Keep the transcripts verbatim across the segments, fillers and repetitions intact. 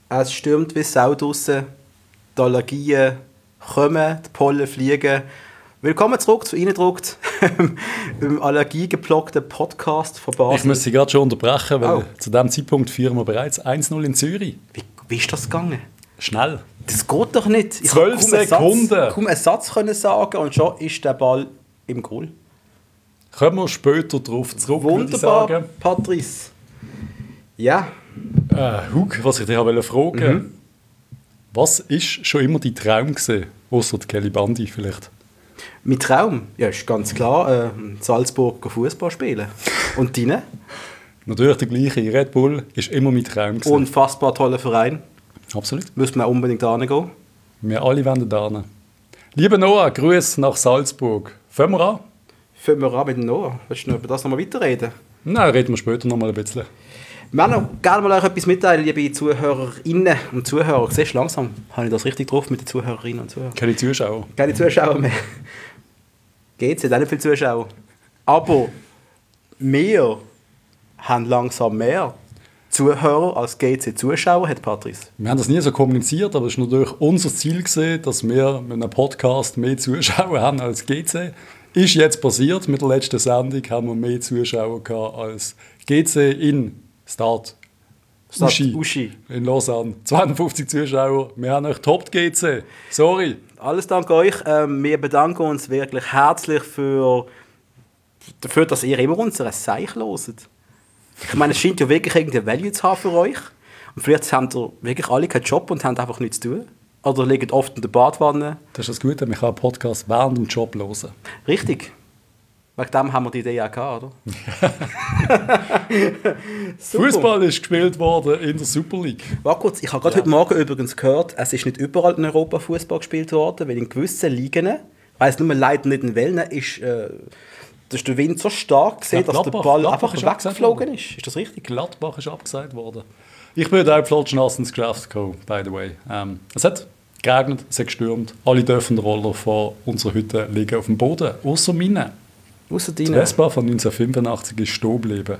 Es stürmt wie Sau draussen. Die Allergien kommen, die Pollen fliegen. Willkommen zurück zu «Reindruckt», im allergiegeplockten Podcast von Basel. Ich muss Sie gerade schon unterbrechen, weil oh. zu diesem Zeitpunkt führen wir bereits eins null in Zürich. Wie, wie ist das gegangen? Schnell. Das geht doch nicht. Ich Zwölf Sekunden. Satz, kaum einen Satz können sagen und schon ist der Ball im Goal. Kommen wir später darauf zurück, Wunderbar, würde ich sagen. Patrice. Ja. Äh, Hug, was ich dich fragen wollte. Mhm. Was ist schon immer dein Traum gewesen? Ausser Kelly Bandi vielleicht? Mein Traum? Ja, ist ganz klar, äh, in Salzburg Fußball spielen. Und deine? Natürlich der gleiche. Red Bull ist immer mein Traum gewesen. Unfassbar toller Verein. Absolut. Müssen wir unbedingt hingehen. Wir alle wollen da hin. Lieber Noah, Grüß nach Salzburg. Fangen wir an? Fangen wir an mit dem Noah. Willst du noch über das nochmal weiterreden? Nein, reden wir später noch mal ein bisschen. Wir wollen noch gerne mal euch etwas mitteilen, liebe Zuhörerinnen und Zuhörer. Siehst du, langsam habe ich das richtig drauf mit den Zuhörerinnen und Zuhörern. Keine Zuschauer. Keine Zuschauer mehr. Geht's, hat auch nicht viele Zuschauer. Aber wir haben langsam mehr Zuhörer als G C-Zuschauer, hat Patrice. Wir haben das nie so kommuniziert, aber es war natürlich unser Ziel gewesen, dass wir mit einem Podcast mehr Zuschauer haben als G C. Ist jetzt passiert. Mit der letzten Sendung haben wir mehr Zuschauer gehabt als G C in Start Start Uschi, Uschi in Lausanne. zweihundertfünfzig Zuschauer. Wir haben euch top G C. Sorry. Alles dank euch. Ähm, wir bedanken uns wirklich herzlich für, dafür, dass ihr immer unsere Seich hört. Ich meine, es scheint ja wirklich irgendein Value zu haben für euch. Und vielleicht haben ihr wirklich alle keinen Job und haben einfach nichts zu tun. Oder liegen oft in der Badwanne. Das ist das Gute, man kann einen Podcast während dem Job hören. Richtig. Wegen dem haben wir die Idee auch gehabt, oder? Fußball ist gespielt worden in der Super League. Warte kurz, ich habe gerade ja. heute Morgen übrigens gehört, es ist nicht überall in Europa Fußball gespielt worden, weil in gewissen Ligen, ich weiss nur leider nicht in welchen, ist, äh, dass der Wind so stark gesehen, ja, dass der Ball Gladbach einfach weggeflogen ist. Ist das richtig? Gladbach ist abgesagt worden. Ich bin auch flotschnass ins Geschäft gekommen, by the way. Ähm, es hat geregnet, es hat gestürmt. Alle dürfen den Roller von unserer Hütte liegen auf dem Boden, außer meine. Ausser die Vespa von neunzehnhundertfünfundachtzig ist stehen geblieben.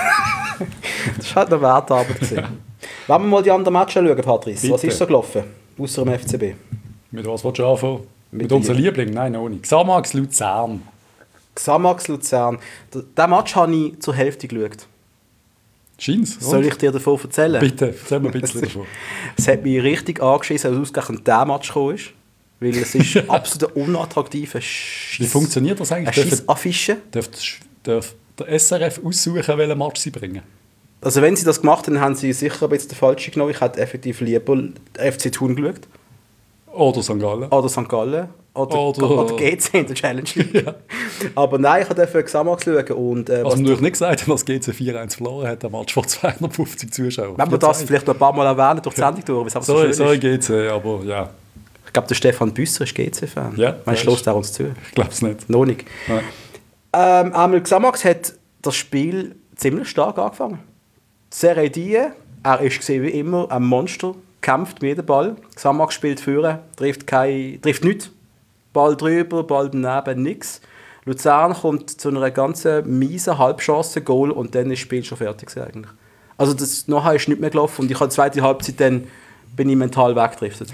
Das war halt noch Wertarbeit. Wollen wir mal die anderen Matches schauen, Patrice? Bitte. Was ist so gelaufen, außer dem F C B? Mit was willst du anfangen? Mit, Mit unserem Liebling? Nein, noch nicht. Xamax Luzern. Xamax Luzern. Diesen Match habe ich zur Hälfte geschaut. Scheint's? Soll ich dir davon erzählen? Bitte, erzähl mir ein bisschen davon. Es hat mich richtig angeschissen, als ausgerechnet dieser Match gekommen ist. Weil es ist absolut unattraktiv. Wie funktioniert das eigentlich? Eine Scheissaffiche. Darf, darf der S R F aussuchen, welchen Match sie bringen? Also wenn sie das gemacht haben, haben sie sicher ein bisschen den falschen genommen. Ich hätte effektiv lieber F C Thun geschaut. Oder Sankt Gallen. Oder Sankt Gallen. Oder, oder, oder G C in der Challenge League. Ja. Aber nein, ich durfte Xamax schauen. Und, äh, was man natürlich nicht gesagt hat, dass G C vier eins verloren hat, der Match vor zweihundertfünfzig Zuschauern. Wenn wir das vielleicht noch ein paar Mal erwähnen durch die Sendung durch, so sorry, so sorry G C, aber ja. Ich glaube, der Stefan Büsser ist G C-Fan. Ja, meinst du, lässt er uns zu? Ich glaube es nicht. Noch nicht. Ähm, einmal Xamax hat das Spiel ziemlich stark angefangen. Serie die, er ist wie immer ein Monster, kämpft mit jedem Ball. Xamax spielt führen, trifft, kein, trifft nichts. Ball drüber, Ball daneben, nichts. Luzern kommt zu einer ganz miesen Halbchance, Goal und dann ist das Spiel schon fertig eigentlich. Also das nachher ist nicht mehr gelaufen und ich habe die zweite Halbzeit dann bin ich mental weggedriftet.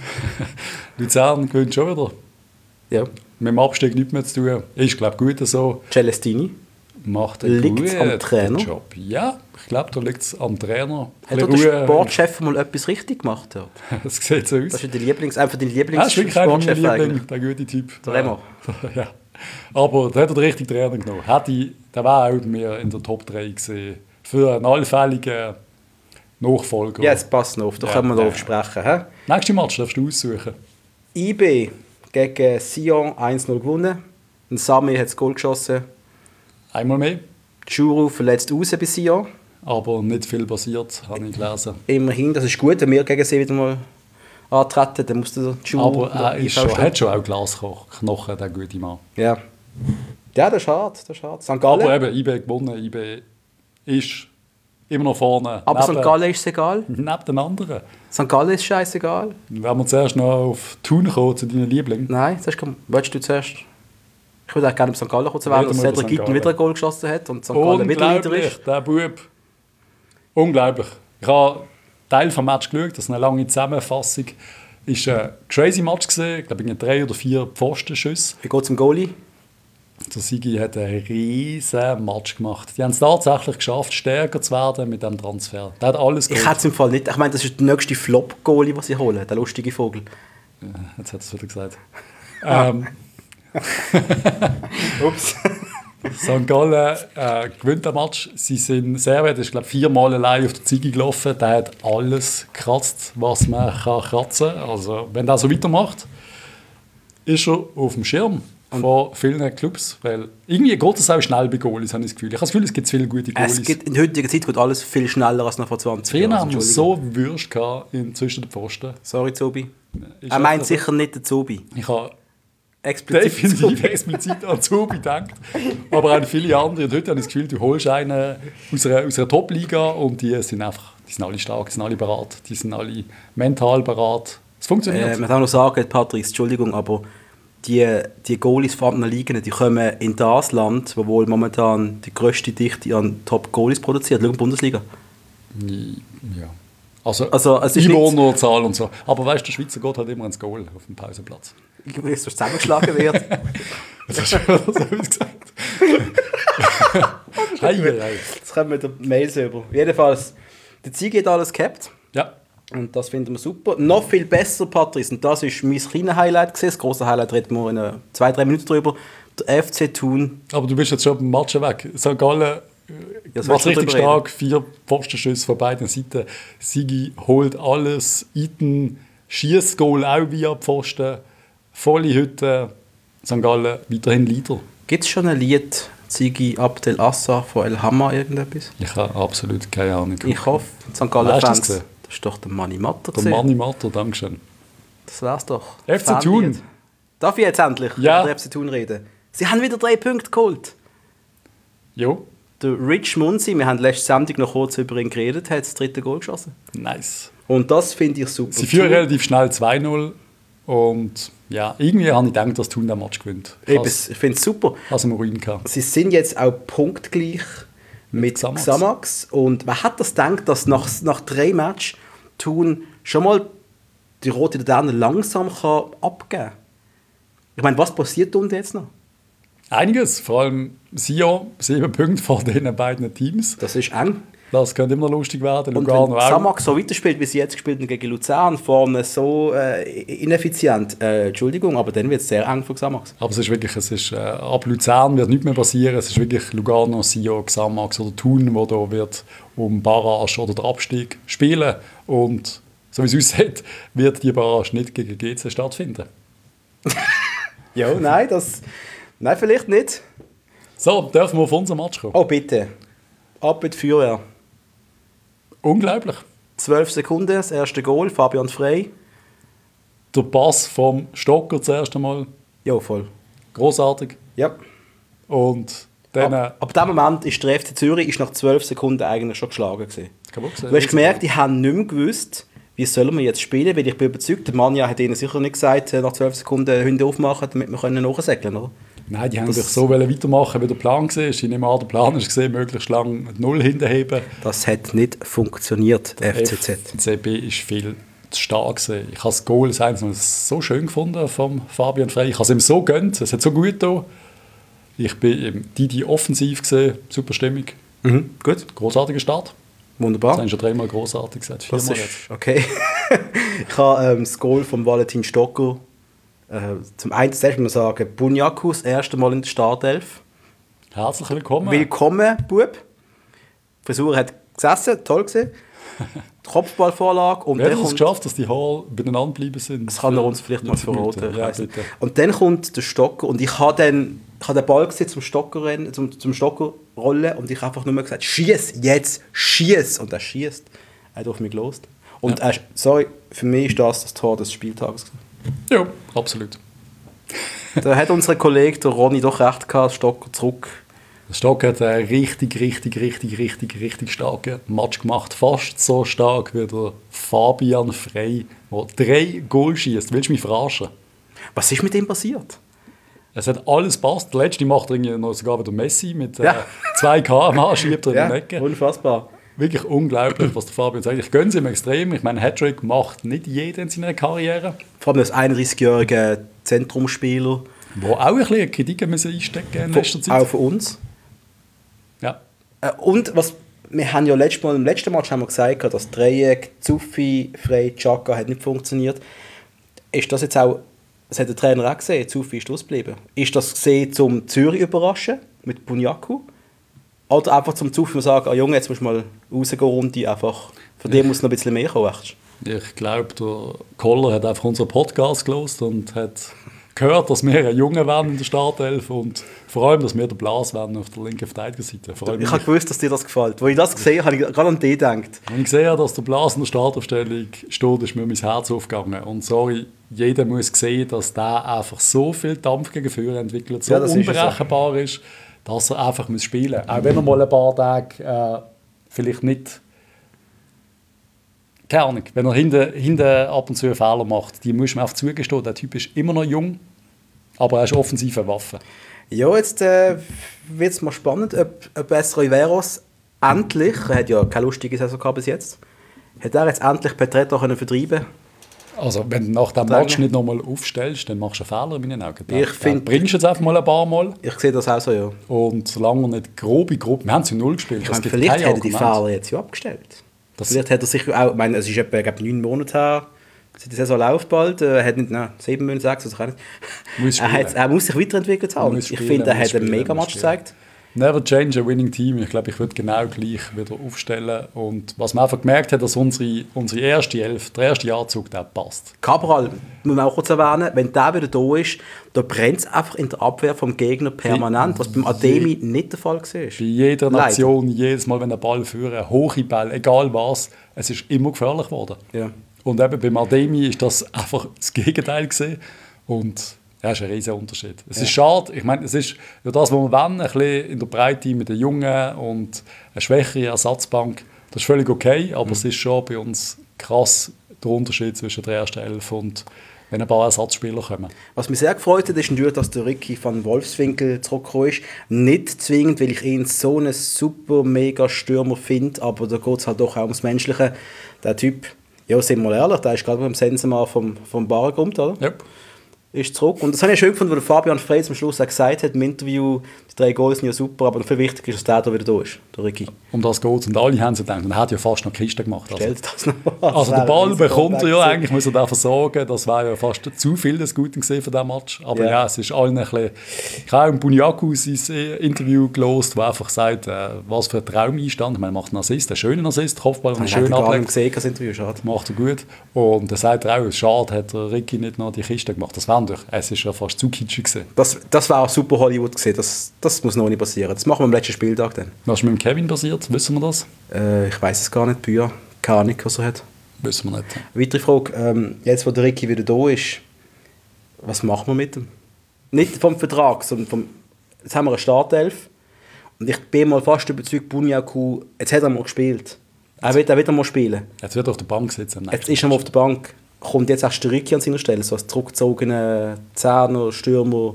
Luzern gewinnt schon wieder. Ja. Mit dem Abstieg nichts mehr zu tun. Ist, glaube ich, gut so. Celestini. Macht einen liegt's guten am Trainer? Job. Ja, ich glaube, da liegt es am Trainer. Hat der Sportchef mal etwas richtig gemacht? Das sieht so aus. Das ist dein Lieblings, einfach dein Lieblings-Sportchef eigentlich. Liebling, der gute Typ. Der Remo. Ja. Aber da hat er den richtigen Trainer genommen. Hätte, der war auch bei mir in der Top drei gesehen. Für einen allfälligen Nachfolger. Ja, es passt noch auf, da ja, können wir ja. darauf sprechen. He? Nächste Match darfst du aussuchen. I B gegen Sion eins null gewonnen. Und Sami hat das Goal geschossen. Einmal mehr. Juru verletzt raus bei Sion. Aber nicht viel passiert, habe ich gelesen. Immerhin, das ist gut, wenn wir gegen sie wieder mal antreten, dann muss der Juru... Aber er schon, hat schon auch Glasknochen, der gute Mann. Ja. Ja, das ist hart, das ist hart. Sankt Gallen. Aber eben, I B gewonnen, I B ist... immer noch vorne. Aber Sankt Gallen ist es egal? Neben den anderen. Sankt Gallen ist scheißegal? Wenn wir zuerst noch auf Thun kommen, zu deinen Lieblingen. Nein, zuerst komm, willst du zuerst? Ich würde auch gerne auf Sankt Gallen kurz erwähnen, dass Cedric Gitten wieder ein Goal geschossen hat und Sankt Gallen wieder Leader ist. Der Bub. Unglaublich. Ich habe Teil des Matches geschaut, das ist eine lange Zusammenfassung. Es war ein crazy Match gewesen. Ich glaube, ich drei oder vier Pfostenschüsse. Wie geht es im Goalie? Der Sigi hat einen riesen Match gemacht. Die haben es tatsächlich geschafft, stärker zu werden mit diesem Transfer. Der hat alles Ich hätte es im Fall nicht. Ich meine, das ist der nächste Flop-Goalie, den sie holen. Der lustige Vogel. Ja, jetzt hat er es wieder gesagt. ähm, Ups. Sankt Gallen äh, gewinnt den Match. Sie sind sehr weit, ist glaube viermal allein auf der Ziege gelaufen. Der hat alles gekratzt, was man kann kratzen kann. Also, wenn er so weitermacht, ist er auf dem Schirm von vielen Clubs. Weil irgendwie geht es auch schnell bei Goalies, habe ich das Gefühl. Ich habe das Gefühl, es gibt viele gute Goalies. Es gibt, in der heutigen Zeit geht alles viel schneller als noch vor zwanzig Früher Jahren. haben wir so Würste gehabt in zwischen den Pfosten. Sorry, Zobi. Ist Er meint also- sicher nicht den Zobi. Ich habe Explizit definitiv explizit an Zubi gedacht. Aber auch viele andere. Und heute habe ich das Gefühl, du holst einen aus einer, aus einer Top-Liga und die sind einfach, die sind alle stark, die sind alle bereit, die sind alle mental bereit. Es funktioniert. Äh, man kann noch sagen, Patrice, Entschuldigung, aber die, die Goalies von anderen Ligen, die kommen in das Land, wo wohl momentan die grösste Dichte an Top-Goalies produziert. Schau, Bundesliga. Ja. Also, Also, es ist nicht- Einwohnerzahl und so. Aber weißt du, der Schweizer Gott hat immer ein Goal auf dem Pausenplatz. Ich weiß, was zusammengeschlagen wird. Das hast du das habe ich gesagt. Hei, hei, hei. Jetzt kommen wir der Mails über. Jedenfalls, der Ziege hat alles gehabt. Ja. Und das finden wir super. Noch viel besser, Patrice, und das ist mein kleines Highlight gewesen. Das große Highlight reden wir in äh, zwei, drei Minuten drüber. Der F C Thun. Aber du bist jetzt schon beim Match weg. Sankt Gallen Ja, macht richtig drüber stark. Vier Pfostenschüsse von beiden Seiten. Sigi holt alles. Iten schießt Goal auch via Pfosten. Volle Hütte. Sankt Gallen weiterhin Leader. Gibt es schon ein Lied, Ziggy Abdel Assar von El Hamma, irgendetwas? Ich habe absolut keine Ahnung. Ich hoffe, die Sankt Wer ist das Gallen-Fans. gewesen? Das ist doch der Manni Matter. Der gewesen. Manni Matter, Dankeschön. Das wär's doch. F C Fanlied. Thun. Darf ich jetzt endlich Ja. über den F C Thun reden? Sie haben wieder drei Punkte geholt. Jo, Der Rich Munzi, wir haben letzte Sendung noch kurz über ihn geredet, hat das dritte Goal geschossen. nice. Und das finde ich super. Sie führen Thun- relativ schnell zwei null. Und ja, irgendwie habe ich gedacht, dass Thun den Match gewinnt. Ich Eben, habe ich finde es super. es im Ruin gehabt. Sie sind jetzt auch punktgleich mit Xamax. Xamax. Und man hat das gedacht, dass nach, nach drei Matches Thun schon mal die rote Laterne langsam kann abgeben kann. Ich meine, was passiert unten jetzt noch? Einiges, vor allem Sion, sieben Punkte vor den beiden Teams. Das ist eng. Das könnte immer lustig werden. Und Lugano wenn auch. Xamax so weiterspielt, wie sie jetzt gespielt haben gegen Luzern, vorne so äh, ineffizient, äh, Entschuldigung, aber dann wird es sehr eng für Xamax. Aber es ist wirklich, es ist, äh, ab Luzern wird nichts mehr passieren. Es ist wirklich Lugano, Sion, Xamax oder Thun, wo da wird um Barrage oder den Abstieg spielen. Und so wie es aussieht, wird die Barrage nicht gegen G C stattfinden. Ja, nein, das... Nein, vielleicht nicht. So, dürfen wir auf unser Match kommen? Oh, bitte. Ab mit Feuerwehr. Unglaublich. zwölf Sekunden, das erste Goal, Fabian Frey. Der Pass vom Stocker das erste Mal. Ja, voll. Großartig. Ja. Und dann. Ab, ab dem Moment ist der F C Zürich ist nach zwölf Sekunden eigentlich schon geschlagen gewesen. Kaputt gesehen. Du hast gemerkt, die haben nicht mehr gewusst, wie sollen wir jetzt spielen, weil ich bin überzeugt, der Manja hat ihnen sicher nicht gesagt, nach zwölf Sekunden Hunde aufmachen, damit wir können nachsäckeln können, oder? Nein, die haben Das- sich so wollen weitermachen, wie der Plan war. Ich nehme an, der Plan war, gesehen, möglichst lang null hinterheben. Das hat nicht funktioniert, F C Z. F C B ist viel zu stark gewesen. Ich habe das Goal das eins Mal so schön gefunden vom Fabian Frey. Ich habe es ihm so gönnt, es hat so gut getan. Ich bin im Didi offensiv gesehen, super Stimmung, Mhm, gut, großartiger Start. Das wunderbar. haben schon dreimal großartig gesagt, Das viermal jetzt. ist okay. Ich habe ähm, das Goal von Valentin Stocker. Äh, zum einen zuerst muss man sagen, Bunyaku, das erste Mal in der Startelf. Herzlich willkommen. Willkommen, Bub. Die Frisur hat gesessen, toll gesehen. Die Kopfballvorlage. Und Wer hat dann es kommt, geschafft, dass die Haare beieinander geblieben sind? das kann er uns vielleicht mal fünfzig Minuten. verraten. ich Ja, weiss nicht. bitte. Und dann kommt der Stocker und ich habe dann ich habe den Ball gesehen zum Stocker rennen, zum, zum Stocker rollen und ich habe einfach nur gesagt, schieß jetzt, schieß und er schießt. Er hat auf mich gelost. Und Ja. er, sorry, für mich ist das das Tor des Spieltages. Ja, absolut. Da hat unser Kollege, der Ronny, doch recht gehabt, Stocker zurück. Der Stock hat einen richtig, richtig, richtig, richtig, richtig starken Match gemacht. Fast so stark wie der Fabian Frey, der drei Goal schießt. Willst du mich verarschen? Was ist mit ihm passiert? Es hat alles passt. Der letzte macht irgendwie noch sogar wieder Messi mit äh, Ja. zwei Kilometer pro Stunde schiebt er in Ja, die Ecke. unfassbar. wirklich unglaublich, was der Fabian sagt. Ich gönne es ihm extrem. Ich meine, Hattrick macht nicht jeder in seiner Karriere. Vor allem als einunddreißigjähriger Zentrumsspieler. Wo auch ein bisschen Kritik müssen einstecken in letzter Zeit. Auch von uns. Ja. Äh, und was, wir haben ja letztes Mal, im letzten Match haben wir gesagt, dass das Dreieck Zuffi, Frey, Xhaka hat nicht funktioniert. Ist das jetzt auch, das hat der Trainer auch gesehen, Zuffi ist ausgeblieben. Ist das gesehen, zum Zürich überraschen mit Bunyaku? Oder einfach zum Zufall sagen, ah, Junge, jetzt musst du mal rausgehen und die einfach, von dem muss noch ein bisschen mehr kommen. Ich glaube, der Koller hat einfach unseren Podcast gehört und hat gehört, dass wir ein Junge werden in der Startelf und vor allem, dass wir der Blas werden auf der linken Verteidigerseite. Ich habe gewusst, dass dir das gefällt. Als ich das gesehen habe, habe ich gerade an dich gedacht. Wenn ich sehe, dass der Blas in der Startaufstellung steht, ist mir mein Herz aufgegangen. Und sorry, jeder muss sehen, dass der einfach so viel Dampf gegen Führer entwickelt, so ja, unberechenbar ist, so. ist, dass er einfach muss spielen muss. Auch wenn er mal ein paar Tage äh, vielleicht nicht... Keine Ahnung, wenn er hinten, hinten ab und zu einen Fehler macht, die muss man einfach zugestehen. Der Typ ist immer noch jung, aber er ist offensive Waffe. Ja, jetzt äh, wird es mal spannend, ob, ob Esra Riveros endlich, er hat ja keine lustige Saison gehabt bis jetzt, hat er jetzt endlich Petretto können vertreiben. Also wenn du nach dem Match nicht nochmal aufstellst, dann machst du einen Fehler in meinen Augen. Ich find, bringst du jetzt einfach mal ein paar Mal. Ich sehe das auch so, ja. Und solange er nicht grobe Gruppe, wir haben zu null gespielt. Ich meine, vielleicht hätte er die Fehler jetzt ja abgestellt. Das vielleicht hat er sich auch, ich meine, es ist etwa glaub, neun Monate her, die Saison läuft bald, er hat nicht, nein, sieben Monate, sechs, also kann nicht. Er, hat, er muss sich weiterentwickelt haben. Ich finde, er hat einen Mega-Match gezeigt. Never change a winning team. Ich glaube, ich würde genau gleich wieder aufstellen. Und was man einfach gemerkt hat, dass unsere, unsere erste Elf, der erste Jahrzug, der passt. Cabral, muss man auch kurz erwähnen, wenn der wieder da ist, da brennt es einfach in der Abwehr vom Gegner permanent, was beim Ademi nicht der Fall war. Bei jeder Nation, Leider. jedes Mal, wenn der Ball führt, hohe Ball, egal was, es ist immer gefährlich geworden. Ja. Und eben beim Ademi ist das einfach das Gegenteil gewesen. Und ja, das ist ein riesiger Unterschied. Es ja. ist schade, ich meine, es ist ja das, was wir wollen, ein bisschen in der Breite mit den Jungen und eine schwächere Ersatzbank. Das ist völlig okay, aber mhm. es ist schon bei uns krass der Unterschied zwischen der ersten Elf und wenn ein paar Ersatzspieler kommen. Was mich sehr gefreut hat, ist natürlich, dass der Ricky van Wolfswinkel zurückgekommen ist. Nicht zwingend, weil ich ihn so einen super, mega Stürmer finde, aber da geht es halt doch auch ums Menschliche. Der Typ, ja, sind wir mal ehrlich, der ist gerade beim Sensenmann vom, vom Bar gekommen, oder? Ja. Ist zurück. Und das habe ich schön gefunden, weil Fabian Frey zum Schluss auch gesagt hat im Interview, die drei Goals sind ja super, aber viel wichtiger ist, dass der da wieder da ist, der Ricky. Um das geht es. Und alle haben so gedacht, und er hat ja fast noch Kiste gemacht. Also, das noch also der Ball bekommt er ja eigentlich, muss er da versorgen. Das war ja fast zu viel des Guten gesehen für diesen Match. Aber ja, ja es ist allen ein bisschen... Ich habe auch Bunyaku sein Interview gelesen, wo einfach sagt, äh, was für ein Traumeinstand. Ich meine, er macht einen Assist, einen schönen Assist, Kopfball, einen schönen Ableck. Gesehen, das Interview, schade. Macht er gut. Und er sagt auch, es schade, hat der Ricky nicht noch die Kiste gemacht. Das war doch, es ist ja fast zu kitschig gewesen. Das, das war auch super Hollywood gewesen. Das, das muss noch nicht passieren. Das machen wir am letzten Spieltag dann. Was ist mit dem Kevin passiert? Wissen wir das? Äh, ich weiß es gar nicht. Bücher. Keine Ahnung, was er hat. Wissen wir nicht. Weitere Frage. Ähm, jetzt, wo der Ricky wieder da ist, was machen wir mit ihm? Nicht vom Vertrag, sondern vom... Jetzt haben wir eine Startelf. Und ich bin mal fast überzeugt, Bunyaku, jetzt hat er mal gespielt. Er wird, er wird mal spielen. Jetzt wird er auf der Bank sitzen. Jetzt ist er mal auf der Bank. Kommt jetzt erst der Ricky an seiner Stelle, so als zurückgezogener Zehner, Stürmer.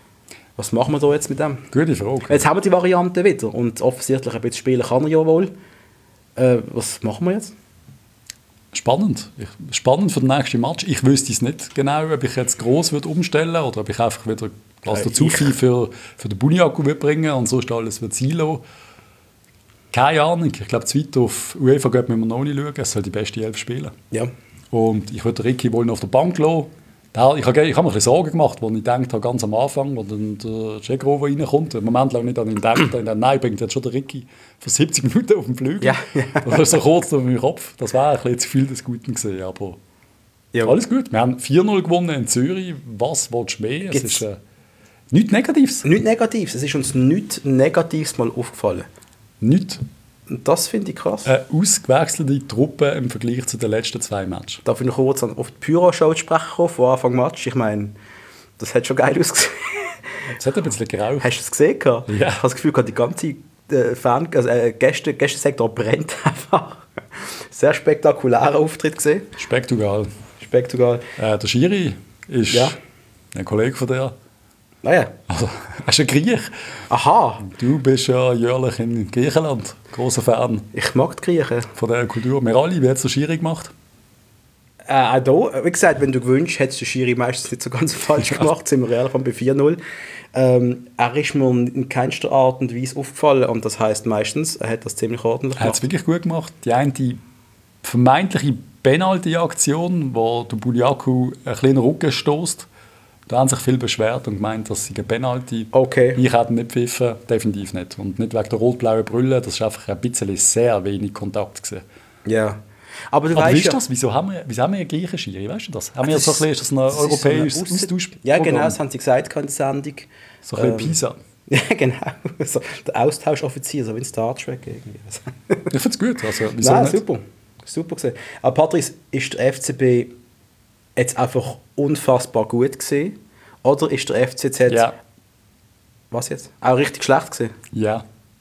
Was machen wir da jetzt mit dem? Gute Frage. Jetzt haben wir die Variante wieder und offensichtlich ein bisschen spielen kann er ja wohl. Äh, was machen wir jetzt? Spannend. Ich, spannend für den nächsten Match. Ich wüsste es nicht genau, ob ich jetzt gross würde umstellen oder ob ich einfach wieder was dazu viel für, für den Bunyaku bringen und sonst alles wird Silo. Keine Ahnung. Ich glaube, zweit auf UEFA Cup müssen wir noch nicht schauen. Es soll die beste Elf spielen. Ja. Und ich würde Ricky wohl noch auf der Bank lassen. Da, ich habe ich hab mir ein bisschen Sorgen gemacht, als ich gedacht habe, ganz am Anfang, als dann der Cegrova reinkommt. Im Moment lang nicht an ihn gedacht. Und dann, nein, bringt jetzt schon der Ricky für siebzig Minuten auf den Flügel. Ja, ja. Das ist so kurz durch meinen Kopf. Das war ein bisschen zu viel des Guten gesehen. Aber ja. Alles gut. Wir haben vier null gewonnen in Zürich. Was willst du mehr? Es ist äh, nichts Negatives. Nichts Negatives. Es ist uns nichts Negatives mal aufgefallen. Nichts. Das finde ich krass. Eine ausgewechselte Truppe im Vergleich zu den letzten zwei Matches. Darf ich noch kurz auf die Pyro-Show sprechen, von Anfang Match? Ich meine, das hat schon geil ausgesehen. Es hat ein bisschen geraucht. Hast du es gesehen? Ja. Ich habe das Gefühl, die ganze äh, Fan, also, äh, Gäste, Gästesektor brennt einfach. Sehr spektakulärer Auftritt gesehen. Spektakulär. Spektakulär. Äh, der Schiri ist ja. ein Kollege von dir. Ah ja. Also, er ist ein Griech. Aha. Du bist ja jährlich in Griechenland. Großer Fan Ich mag die Griechen. von dieser Kultur. Wir alle, wie hat es der Schiri gemacht? Äh, auch hier, wie gesagt, wenn du gewünscht, hättest du Schiri meistens nicht so ganz falsch gemacht, sind wir ehrlich, bei vier null. Ähm, er ist mir in keinster Art und Weise aufgefallen und das heisst meistens, er hat das ziemlich ordentlich Er hat gemacht. es wirklich gut gemacht. Die eine die vermeintliche Penalty-Aktion, wo der Bulyaku ein kleiner Rücken stößt, da haben sich viele beschwert und gemeint, dass sie eine Penalty. Okay. Ich hätte nicht pfiffen, definitiv nicht. Und nicht wegen der rot-blauen Brille, das war einfach ein bisschen sehr wenig Kontakt gewesen. Ja. Aber du Aber wie weißt ist ja, das? Wieso haben wir, wieso haben wir einen gleichen Schiri? Weißt du das? Haben wir das so ein bisschen, ist das ein das ist so ein europäisches Aussen- Austauschprogramm? Ja, genau, das haben sie gesagt in der Sendung. So ein bisschen Ähm, Pisa. Ja, genau. So, der Austauschoffizier, so wie in Star Trek irgendwie. Ich finde es gut. Also, wieso Nein, nicht? super. Super gesehen. Aber Patrice, ist der F C B jetzt einfach unfassbar gut gesehen? Oder ist der F C Z, Ja. was jetzt? Auch richtig schlecht gesehen? Ja.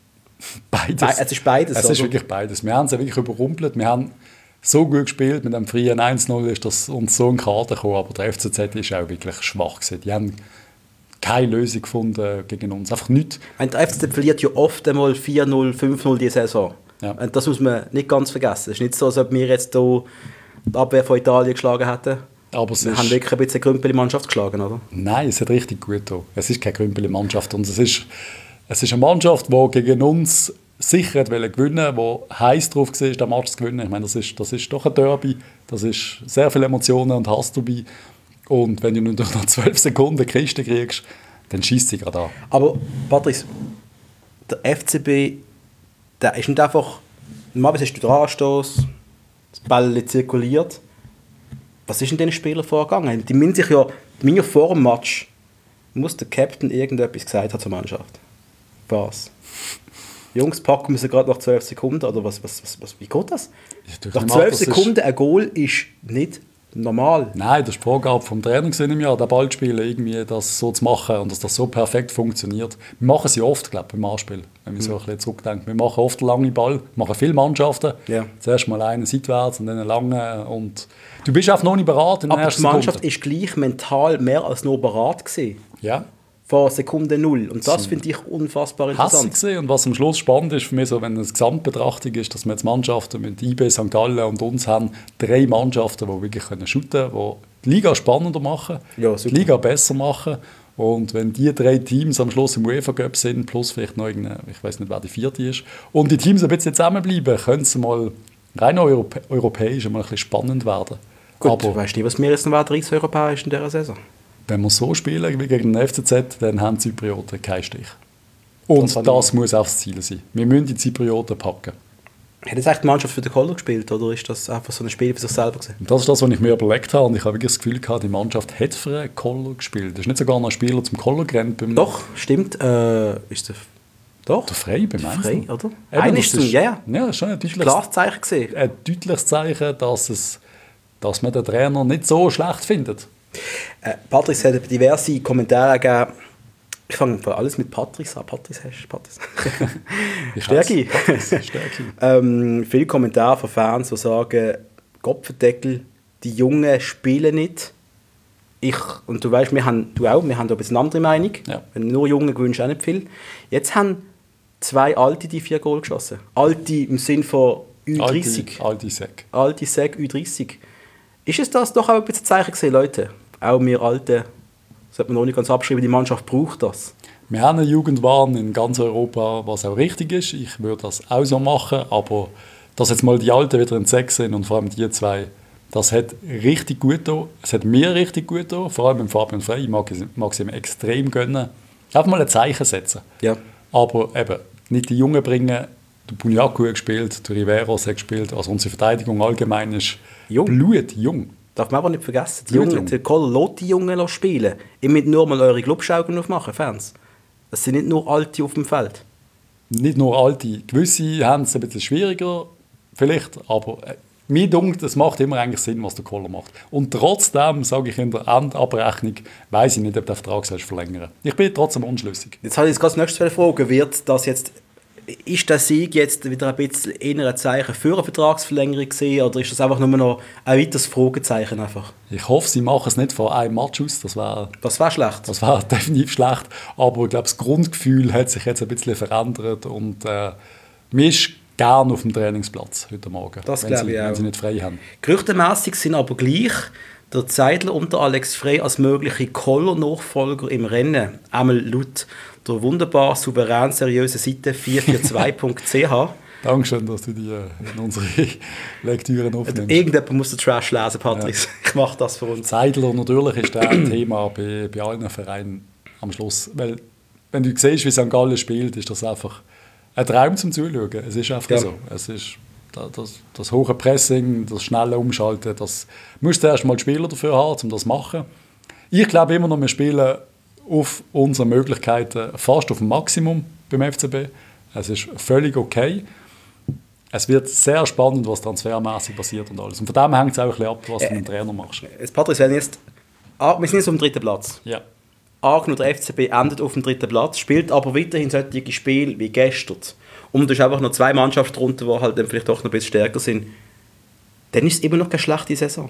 Beides. Be- es ist beides, Es ist oder? wirklich beides. Wir haben es ja wirklich überrumpelt. Wir haben so gut gespielt. Mit dem freien eins null ist das uns so ein Kader gekommen. Aber der F C Z ist auch wirklich schwach gewesen. Die haben keine Lösung gefunden gegen uns. Einfach nichts. Und der F C Z verliert ja oft einmal vier null, fünf null die Saison. Ja. Und das muss man nicht ganz vergessen. Es ist nicht so, als ob wir jetzt hier die Abwehr von Italien geschlagen hätten. Aber es Wir ist, haben wirklich ein bisschen eine Grümpeli-Mannschaft geschlagen, oder? Nein, es hat richtig gut getan. Es ist keine grümpele Mannschaft. Und es ist, es ist eine Mannschaft, die gegen uns sicher hat wollen gewinnen wollte, die heiß drauf war, den Match zu gewinnen. Ich meine, das ist, das ist doch ein Derby. Das ist sehr viele Emotionen und Hass dabei. Und wenn du nur nach zwölf Sekunden die Kiste kriegst, dann schießt sie gerade an. Aber, Patrice, der F C B, der ist nicht einfach, normalerweise hast du den Anstoß, das Ball zirkuliert. Was ist denn den Spielern vorgegangen? Die müssen sich ja, die müssen ja vor dem Match, muss der Captain irgendetwas gesagt haben zur Mannschaft. Was? Jungs, packen wir sie gerade nach zwölf Sekunden, oder was, was, was, was, wie geht das? Ja, Nach ich zwölf das ist- Sekunden ein Goal ist nicht normal. Nein, das ist die Vorgabe vom Trainer gewesen im Jahr, den Ball zu spielen, irgendwie das so zu machen und dass das so perfekt funktioniert. Wir machen es ja oft, glaube ich, beim Anspiel, wenn wir so ein bisschen zurückdenken. Wir machen oft einen langen Ball, machen viele Mannschaften. Ja. Zuerst mal einen seitwärts und dann einen langen. Und du bist einfach noch nicht bereit in den Aber die ersten Mannschaft Sekunden. ist gleich mental mehr als nur bereit gewesen. Ja. Vor Sekunde null. Und das finde ich unfassbar Hässig interessant. gesehen. Und was am Schluss spannend ist für mich, so, wenn eine Gesamtbetrachtung ist, dass wir jetzt Mannschaften mit I B, Sankt Gallen und uns haben, drei Mannschaften, die wirklich können shooten können, die die Liga spannender machen, Ja, die super. Liga besser machen. Und wenn die drei Teams am Schluss im UEFA Cup sind, plus vielleicht noch irgendeine, ich weiß nicht, wer die vierte ist, und die Teams ein bisschen zusammenbleiben, können es mal rein europä europäisch mal ein bisschen spannend werden. Gut, Aber du weißt nicht, was wir jetzt noch dreißig europäisch in dieser Saison. wenn wir so spielen wie gegen den F C Z, dann haben die Zyprioten keinen Stich. Und Das das, habe ich- muss auch das Ziel sein. Wir müssen die Zyprioten packen. Hat jetzt echt die Mannschaft für den Koller gespielt oder ist das einfach so ein Spiel für sich selber gewesen? Und das ist das, was ich mir überlegt habe. Und ich habe wirklich das Gefühl gehabt, die Mannschaft hat für einen Koller gespielt. Es ist nicht sogar noch ein Spieler zum Koller gerannt. Beim Doch, stimmt. Äh, ist der, doch, Der Frey beim Frey, Einzelnen. oder? Eben, Einer das ist zum, ja, ja. Ja, das ist schon ein deutliches, Klares Zeichen gesehen. ein deutliches Zeichen, dass, es, dass man den Trainer nicht so schlecht findet. Äh, Patrice hat diverse Kommentare gegeben. Ich fange einfach alles mit Patrice an. Patrice hast du? Patrice. Ich Stärki. hasse Patrice, Stärki. ähm, viele Kommentare von Fans, die sagen, Kopfendeckel, die Jungen spielen nicht. Ich, und du weißt, wir haben, du auch, wir haben da ein bisschen eine andere Meinung. Ja. Wenn nur Jungen gewünscht, auch nicht viel. Jetzt haben zwei Alte die vier Goal geschossen. Alte im Sinn von Ü dreißig. Alte, alte Säcke. Alte Säge Ü dreißig. Ist es das doch auch ein bisschen ein Zeichen gesehen, Leute? Auch wir Alte, sollte man noch nicht ganz abschreiben, die Mannschaft braucht das. Wir haben eine Jugendwahn in ganz Europa, was auch richtig ist. Ich würde das auch so machen, aber dass jetzt mal die Alten wieder in Sechs sind und vor allem die zwei, das hat richtig gut getan. Es hat mir richtig gut getan, vor allem mit Fabian Frey. Ich mag, es- mag es ihm extrem gönnen. Einfach mal ein Zeichen setzen. Ja. Aber eben, nicht die Jungen bringen. Der Bunyaku hat gespielt, der Riveros hat gespielt. Also unsere Verteidigung allgemein ist Jung. blutjung. Darf man aber nicht vergessen. Die Blutjung. Jungen, der Koller lässt die Jungen spielen. Ihr müsst nur mal eure Glubschaugen aufmachen, Fans. Es sind nicht nur Alte auf dem Feld. Nicht nur alte, gewisse haben es ein bisschen schwieriger, vielleicht, aber äh, mir denkt, es macht immer eigentlich Sinn, was der Koller macht. Und trotzdem, sage ich in der Endabrechnung, weiss ich nicht, ob der Vertrag soll verlängern. Ich bin trotzdem unschlüssig. Jetzt habe ich jetzt gerade das nächste fragen. Wird das jetzt ist der Sieg jetzt wieder ein bisschen eher ein Zeichen für eine Vertragsverlängerung gewesen, oder ist das einfach nur noch ein weiteres Fragezeichen einfach? Ich hoffe, sie machen es nicht von einem Match aus. Das wäre Das wäre schlecht. das wär definitiv schlecht. Aber ich glaube, das Grundgefühl hat sich jetzt ein bisschen verändert. Und äh, mir ist gerne auf dem Trainingsplatz heute Morgen, Das wenn, glaube sie, ich auch. wenn sie nicht frei haben. Gerüchtemässig sind aber gleich der Zeidler und der Alex Frey als mögliche Koller-Nachfolger im Rennen. Einmal laut der wunderbar souverän seriösen Seite vier vier zwei punkt c h. Dankeschön, dass du die äh, in unsere Lektüren aufnimmst. Irgendjemand muss den Trash lesen, Patrice. Ja. Ich mache das für uns. Zeidler, natürlich ist das ein Thema bei, bei allen Vereinen am Schluss. Weil, wenn du siehst, wie Sankt Gallen spielt, ist das einfach ein Traum zum Zuschauen. Es ist einfach ja. so. Es ist das, das hohe Pressing, das schnelle Umschalten, das musst du erst mal Spieler dafür haben, um das zu machen. Ich glaube immer noch, wir spielen auf unsere Möglichkeiten fast auf dem Maximum beim F C B. Es ist völlig okay. Es wird sehr spannend, was transfermäßig passiert und alles. Und von dem hängt es auch ein bisschen ab, was du mit dem Trainer machst. Jetzt, Patrice, wenn jetzt, wir sind jetzt auf dem dritten Platz. Ja. Angenommen, der F C B endet auf dem dritten Platz, spielt aber weiterhin solche Spiele wie gestern. Und es ist einfach noch zwei Mannschaften drunter, die halt dann vielleicht doch noch ein bisschen stärker sind. Dann ist es immer noch keine schlechte Saison.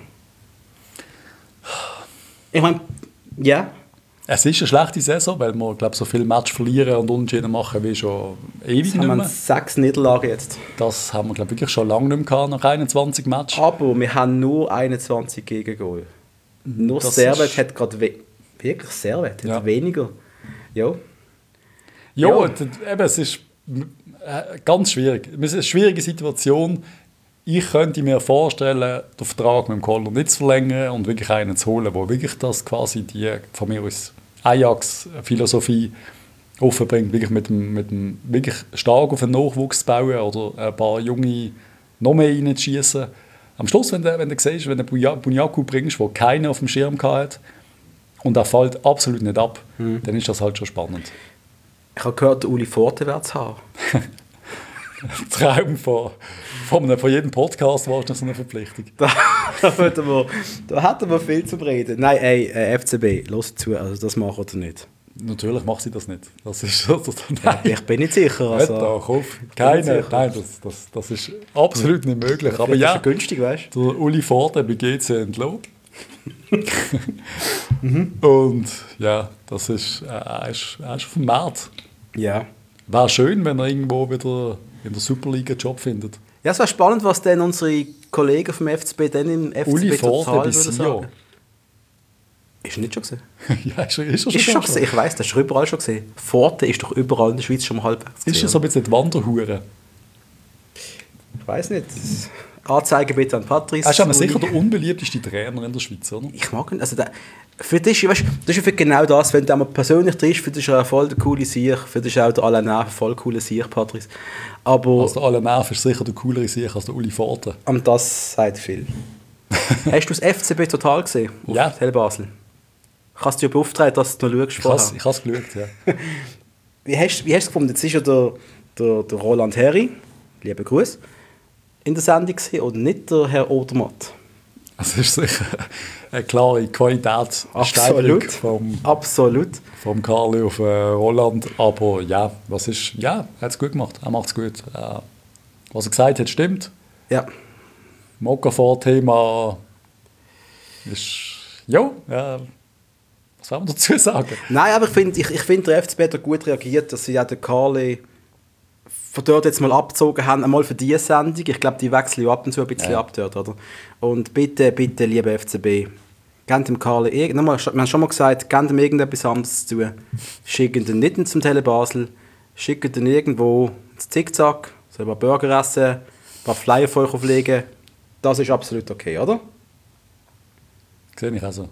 Ich meine, ja. Es ist eine schlechte Saison, weil wir, glaube so viele Matches verlieren und Unentschieden machen wie schon ewig nicht mehr. Wir haben sechs Niederlagen jetzt. Das haben wir, glaube ich, wirklich schon lange nicht mehr gehabt, nach einundzwanzig Matches. Aber wir haben nur einundzwanzig Gegengol. Nur das Servet hat gerade we- wirklich Servet hat ja. weniger. Ja. Ja, ja. Eben, es ist ganz schwierig. Es ist eine schwierige Situation. Ich könnte mir vorstellen, den Vertrag mit dem Koller nicht zu verlängern und wirklich einen zu holen, der wirklich das quasi die von mir aus Ajax-Philosophie offenbringt, wirklich mit dem, mit dem wirklich stark auf den Nachwuchs zu bauen oder ein paar Junge noch mehr reinzuschießen. Am Schluss, wenn du, wenn du siehst, wenn du Bunyaku bringst, der keinen auf dem Schirm hatte und er fällt absolut nicht ab, mhm. dann ist das halt schon spannend. Ich habe gehört, Uli Forte wird es haben. Traum von, von, von jedem Podcast war das so eine Verpflichtung. Da, da, hätten wir, da hätten wir viel zu reden. Nein, ey, äh, F C B, los zu, also das machen wir nicht. Natürlich macht sie das nicht. Das ist, das, das, nein. Ich bin nicht sicher. Also, nicht da, auf. Keine, nein, das, das, das ist absolut nicht möglich. Aber, Aber ja, ist günstig, weißt du? Der Uli Forte bei G C entlohnt. mhm. Und ja, das ist, äh, er ist, er ist auf dem Markt. Ja. Wäre schön, wenn er irgendwo wieder in der Superliga einen Job findet. Ja, es wäre spannend, was denn unsere Kollegen vom F C B dann im F C B Uli Total Forte würden sagen. Ist er nicht schon gesehen? Ja, ist er, ist er schon, ist schon gesehen. Ich weiss, das ist überall schon gesehen. Forte ist doch überall in der Schweiz schon mal halbwegs gesehen. Ist er so ein bisschen die Wanderhure? Ich weiss nicht. Anzeige bitte an Patrice. Er ist aber sicher der unbeliebteste Trainer in der Schweiz, oder? Ich mag ihn. Also der, für dich, weißt, das ist für genau das, wenn du einmal persönlich triffst, für dich ist er voll der coole Sieg, für dich ist auch der Alain voll coole Sieg, Patrice. Aber also der Alain ist sicher der coolere Sieg als der Uli Forte. Und das sagt viel. Hast du das F C B Total gesehen? Auf Ja. Tele Basel? Kannst du dir beauftragen, dass du noch schaust? Ich habe es geschaut, ja. Wie hast du es gefunden? Jetzt ist ja der, der, der Roland Herri, liebe Gruß, in der Sendung gewesen, oder nicht der Herr Odermatt? Es ist sicher eine klare Qualitätssteigerung vom, Absolut. vom Carli auf äh, Roland. Aber ja, was ist, ja, er hat es gut gemacht. Er macht es gut. Äh, was er gesagt hat, stimmt. Ja. Okafor-Thema ist, ja, äh, was soll man dazu sagen? Nein, aber ich finde, ich, ich find, der F C B hat gut reagiert, dass sie ja den Carli von dort jetzt mal abgezogen haben, einmal für diese Sendung. Ich glaube, die wechseln ja ab und zu ein bisschen ja. ab dort, oder? Und bitte, bitte, liebe F C B, gebt dem Carli, nochmal, wir haben schon mal gesagt, gebt ihm irgendetwas anderes zu. Schickt ihn nicht zum Tele Basel, schickt ihn irgendwo ins Zickzack, so ein paar Burger essen, ein paar Flyer für euch auflegen. Das ist absolut okay, oder? Sehe ich auch so.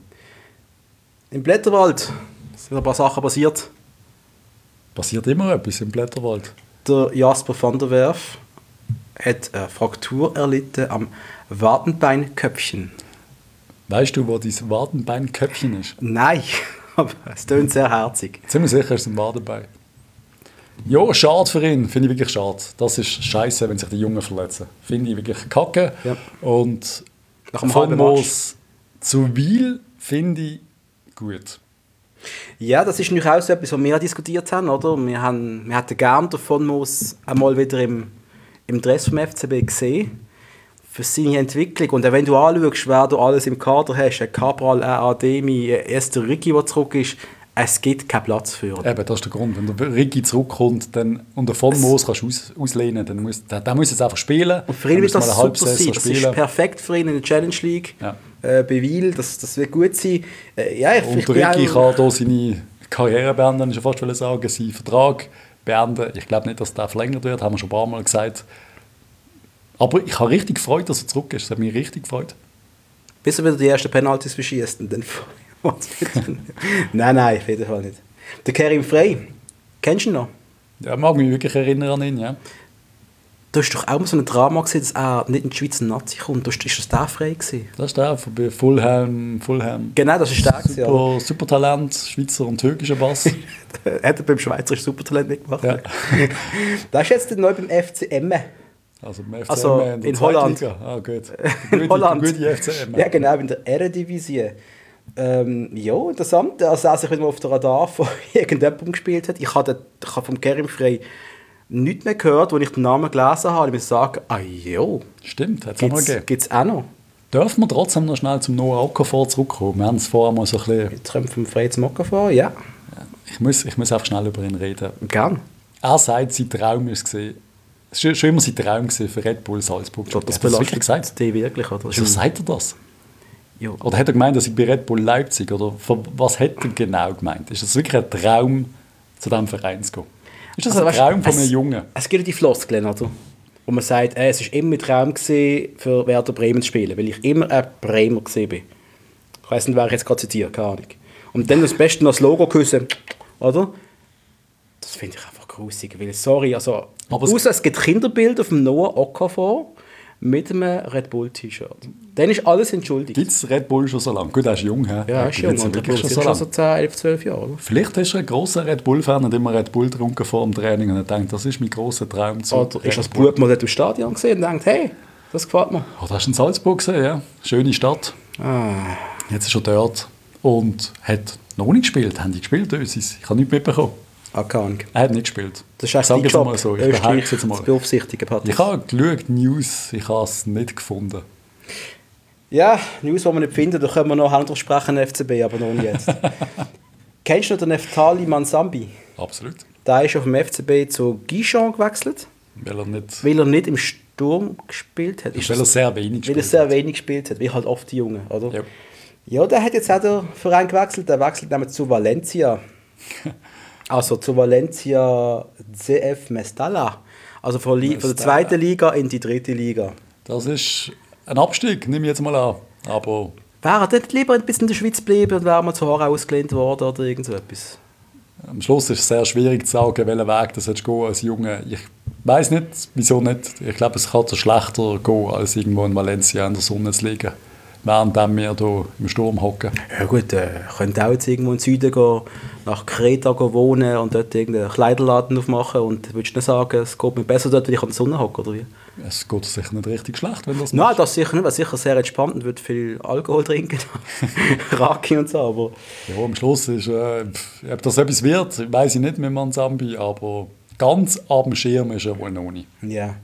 Im Blätterwald sind ein paar Sachen passiert. Passiert immer etwas im Blätterwald. Der Jasper van der Werf hat eine Fraktur erlitten am Wadenbeinköpfchen. Weißt du, wo dein Wadenbeinköpfchen ist? Nein, aber es klingt sehr herzig. Ziemlich sicher ist es ein Wadenbein. Ja, schade für ihn, finde ich wirklich schade. Das ist scheiße, wenn sich die Jungen verletzen. Finde ich wirklich kacke. Ja. Und nach dem von halben Match Moos zu Wiel finde ich gut. Ja, das ist natürlich auch so etwas, was wir diskutiert haben, oder? Wir, haben, wir hätten gerne den Von Moos einmal wieder im, im Dress vom F C B gesehen. Für seine Entwicklung. Und wenn du anschaust, wer du alles im Kader hast, ein Cabral, ein Ademi, erst der Ricky, der zurück ist, es gibt keinen Platz für ihn. Eben, das ist der Grund. Wenn der Ricky zurückkommt dann, und der Von Moos kannst du aus, auslehnen, dann muss der, der muss jetzt einfach spielen. Und für ihn wird das super sein. Das ist perfekt für ihn in der Challenge League. Ja. Äh, bei Wiel, das, das wird gut sein. Äh, ja, und der Ricky kann hier seine Karriere beenden, ich fast sagen, seinen Vertrag beenden. Ich glaube nicht, dass der verlängert wird, haben wir schon ein paar Mal gesagt. Aber ich habe richtig gefreut, dass er zurück ist. Das hat mich richtig gefreut. Bis er wieder die ersten Penalties verschießt. Dann nein, nein, auf jeden Fall nicht. Der Kerim Frey, kennst du ihn noch? Ja, mag mich wirklich erinnern an ihn, ja. Du hast doch auch mal so ein Drama gesehen, dass er nicht in die Schweizer Nazi kommt. Ist das der Frey gewesen? Das ist der von Fulham. Fulham. Genau, das ist der gewesen. Super, super Talent, Schweizer und türkischer Bass. Hat er beim Schweizerischen Supertalent mitgemacht? Ja. Das ist jetzt neu beim F C Emmen. Also beim F C also Emmen in, in Holland. Ah, gut. In Holland. Gute F C Emmen. Ja, genau, in der Eredivisie. Ähm, ja, interessant, also er sich wieder mal auf der Radar von irgendjemandem gespielt hat. Ich habe, ich habe vom Kerim Frey nichts mehr gehört, als ich den Namen gelesen habe. Ich muss sagen, ah jo. Stimmt, hat es auch mal gegeben. Gibt es auch noch. Dürfen wir trotzdem noch schnell zum Noah Okafor zurückkommen? Wir haben es vorher mal so ein bisschen... Jetzt kommen wir vom Frey zum Okafor, ja. ja. Ich muss, ich muss einfach schnell über ihn reden. Gern. Er sagt, sein Traum ist gesehen. Es war schon immer sein Traum für Red Bull Salzburg. Das, das belastet wirklich gesagt? Die wirklich, oder? Wieso sagt er das? Ja. Oder hat er gemeint, dass ich bei Red Bull Leipzig, oder was hat er genau gemeint? Ist das wirklich ein Traum, zu diesem Verein zu gehen? Ist das also, ein Traum weißt, von einem Jungen? Es gibt ja die Floskeln, oder? Wo man sagt, äh, es war immer ein Traum gewesen, für Werder Bremen zu spielen, weil ich immer ein Bremer gewesen bin. Ich weiss nicht, wer ich jetzt gerade zitiere, keine Ahnung. Und dann das Beste noch das Logo küssen, oder? Das finde ich einfach grusig, weil, sorry, also... Aber außer es gibt Kinderbilder auf dem Noah Okafor mit einem Red Bull-T-Shirt. Dann ist alles entschuldigt. Gibt es Red Bull schon so lange? Gut, er ist jung. He? Ja, er ist jung. Und Red Bull ist schon so zehn, elf, zwölf Jahre. Oder? Vielleicht ist er ein grosser Red Bull-Fan und immer Red Bull getrunken vor dem Training und er denkt, das ist mein grosser Traum. Zu Oder ist das Bub mal dort im Stadion gesehen und denkt, hey, das gefällt mir. Oder hast du in Salzburg gesehen, ja. Schöne Stadt. Ah. Jetzt ist er dort und hat noch nicht gespielt. Haben die gespielt, Ösis? Ich habe nichts mitbekommen. Ah, keine Ahnung. Er hat nicht gespielt. Das ist echt Job, mal so. Ich behaupte jetzt mal. Beaufsichtigen, ich habe geschaut, News, ich habe es nicht gefunden. Ja, News, die wir nicht finden, da können wir noch andere sprechen, F C B, aber noch nicht jetzt. Kennst du den Neftali Mansambi? Absolut. Der ist auf dem F C B zu Guichon gewechselt. Weil er nicht, weil er nicht im Sturm gespielt hat. Ist weil er sehr wenig gespielt Weil er sehr wenig gespielt hat, wie halt oft die Jungen, oder? Ja. Ja, der hat jetzt auch den Verein gewechselt, der wechselt nämlich zu Valencia. Also zu Valencia C F Mestalla. Also von, Li- von der zweiten Liga in die dritte Liga. Das ist ein Abstieg, nehme ich jetzt mal an. Aber wäre er nicht lieber ein bisschen in der Schweiz geblieben und wäre mal zu Hause ausgelehnt worden oder irgend so etwas? Am Schluss ist es sehr schwierig zu sagen, welchen Weg das gehen als Junge. Ich weiß nicht, wieso nicht. Ich glaube, es kann schlechter gehen, als irgendwo in Valencia in der Sonne zu liegen, während wir hier im Sturm hocken. Ja gut, äh, könnte auch jetzt irgendwo in den Süden gehen, nach Kreta gehen wohnen und dort irgendeinen Kleiderladen aufmachen und würdest du nicht sagen, es geht mir besser dort, weil ich an der Sonne hocke, oder wie? Es geht sicher nicht richtig schlecht, wenn das Nein, machst. Das sicher nicht, weil sicher sehr entspannt und würde viel Alkohol trinken, Raki und so, aber... Ja, am Schluss ist, äh, ob das etwas wird, weiss ich nicht mit Mansambi, aber ganz ab dem Schirm ist er wohl noch nicht. Ja.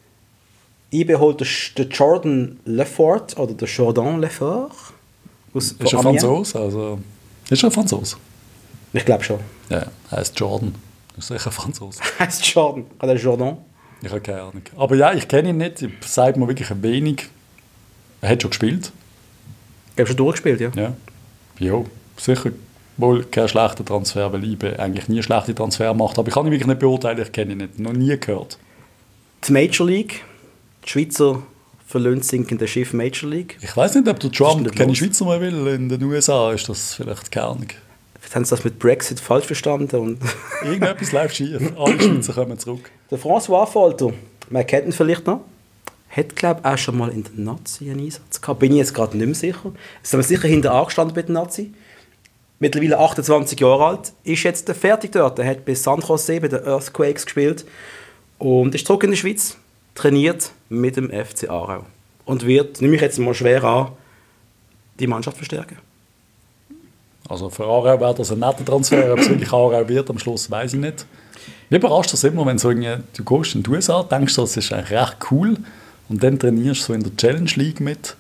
I B holt den Jordan Lefort, oder der Jordan Lefort. Aus, ist er Franzose? Also, ist er Franzose? Ich glaube schon. Ja, er heißt Jordan. Das ist sicher Franzose. heißt Jordan. Kann der Jordan? Ich habe keine Ahnung. Aber ja, ich kenne ihn nicht. Ich sage mir wirklich ein wenig. Er hat schon gespielt. Er hat schon durchgespielt, ja? Ja. Ja, sicher wohl kein schlechter Transfer, weil I B eigentlich nie schlechte Transfer macht. Aber ich kann ihn wirklich nicht beurteilen, ich kenne ihn nicht. Noch nie gehört. Die Major League. Die Schweizer verlöhnt sinkende Schiff Major League. Ich weiß nicht, ob der Trump keine Schweizer mehr will. In den U S A ist das vielleicht keine Ahnung. Vielleicht haben sie das mit Brexit falsch verstanden. Und irgendetwas läuft schief. Alle Schweizer kommen zurück. Der François Affolter, man kennt ihn vielleicht noch, hat, glaube ich, auch schon mal in der Nazi einen Einsatz gehabt. Bin ich jetzt gerade nicht mehr sicher. Ist aber sicher hinter angestanden bei der Nazi. Mittlerweile achtundzwanzig Jahre alt. Ist jetzt fertig dort. Er hat bei San Jose bei den Earthquakes gespielt. Und ist zurück in der Schweiz. Trainiert mit dem F C Aarau. Und wird, nehme ich jetzt mal schwer an, die Mannschaft verstärken. Also für Aarau wäre das ein netter Transfer, ob es wirklich Aarau wird am Schluss, weiß ich nicht. Wie überrascht das immer, wenn so irgendwie, du gehst in die U S A, denkst du, das ist eigentlich recht cool und dann trainierst du so in der Challenge League mit.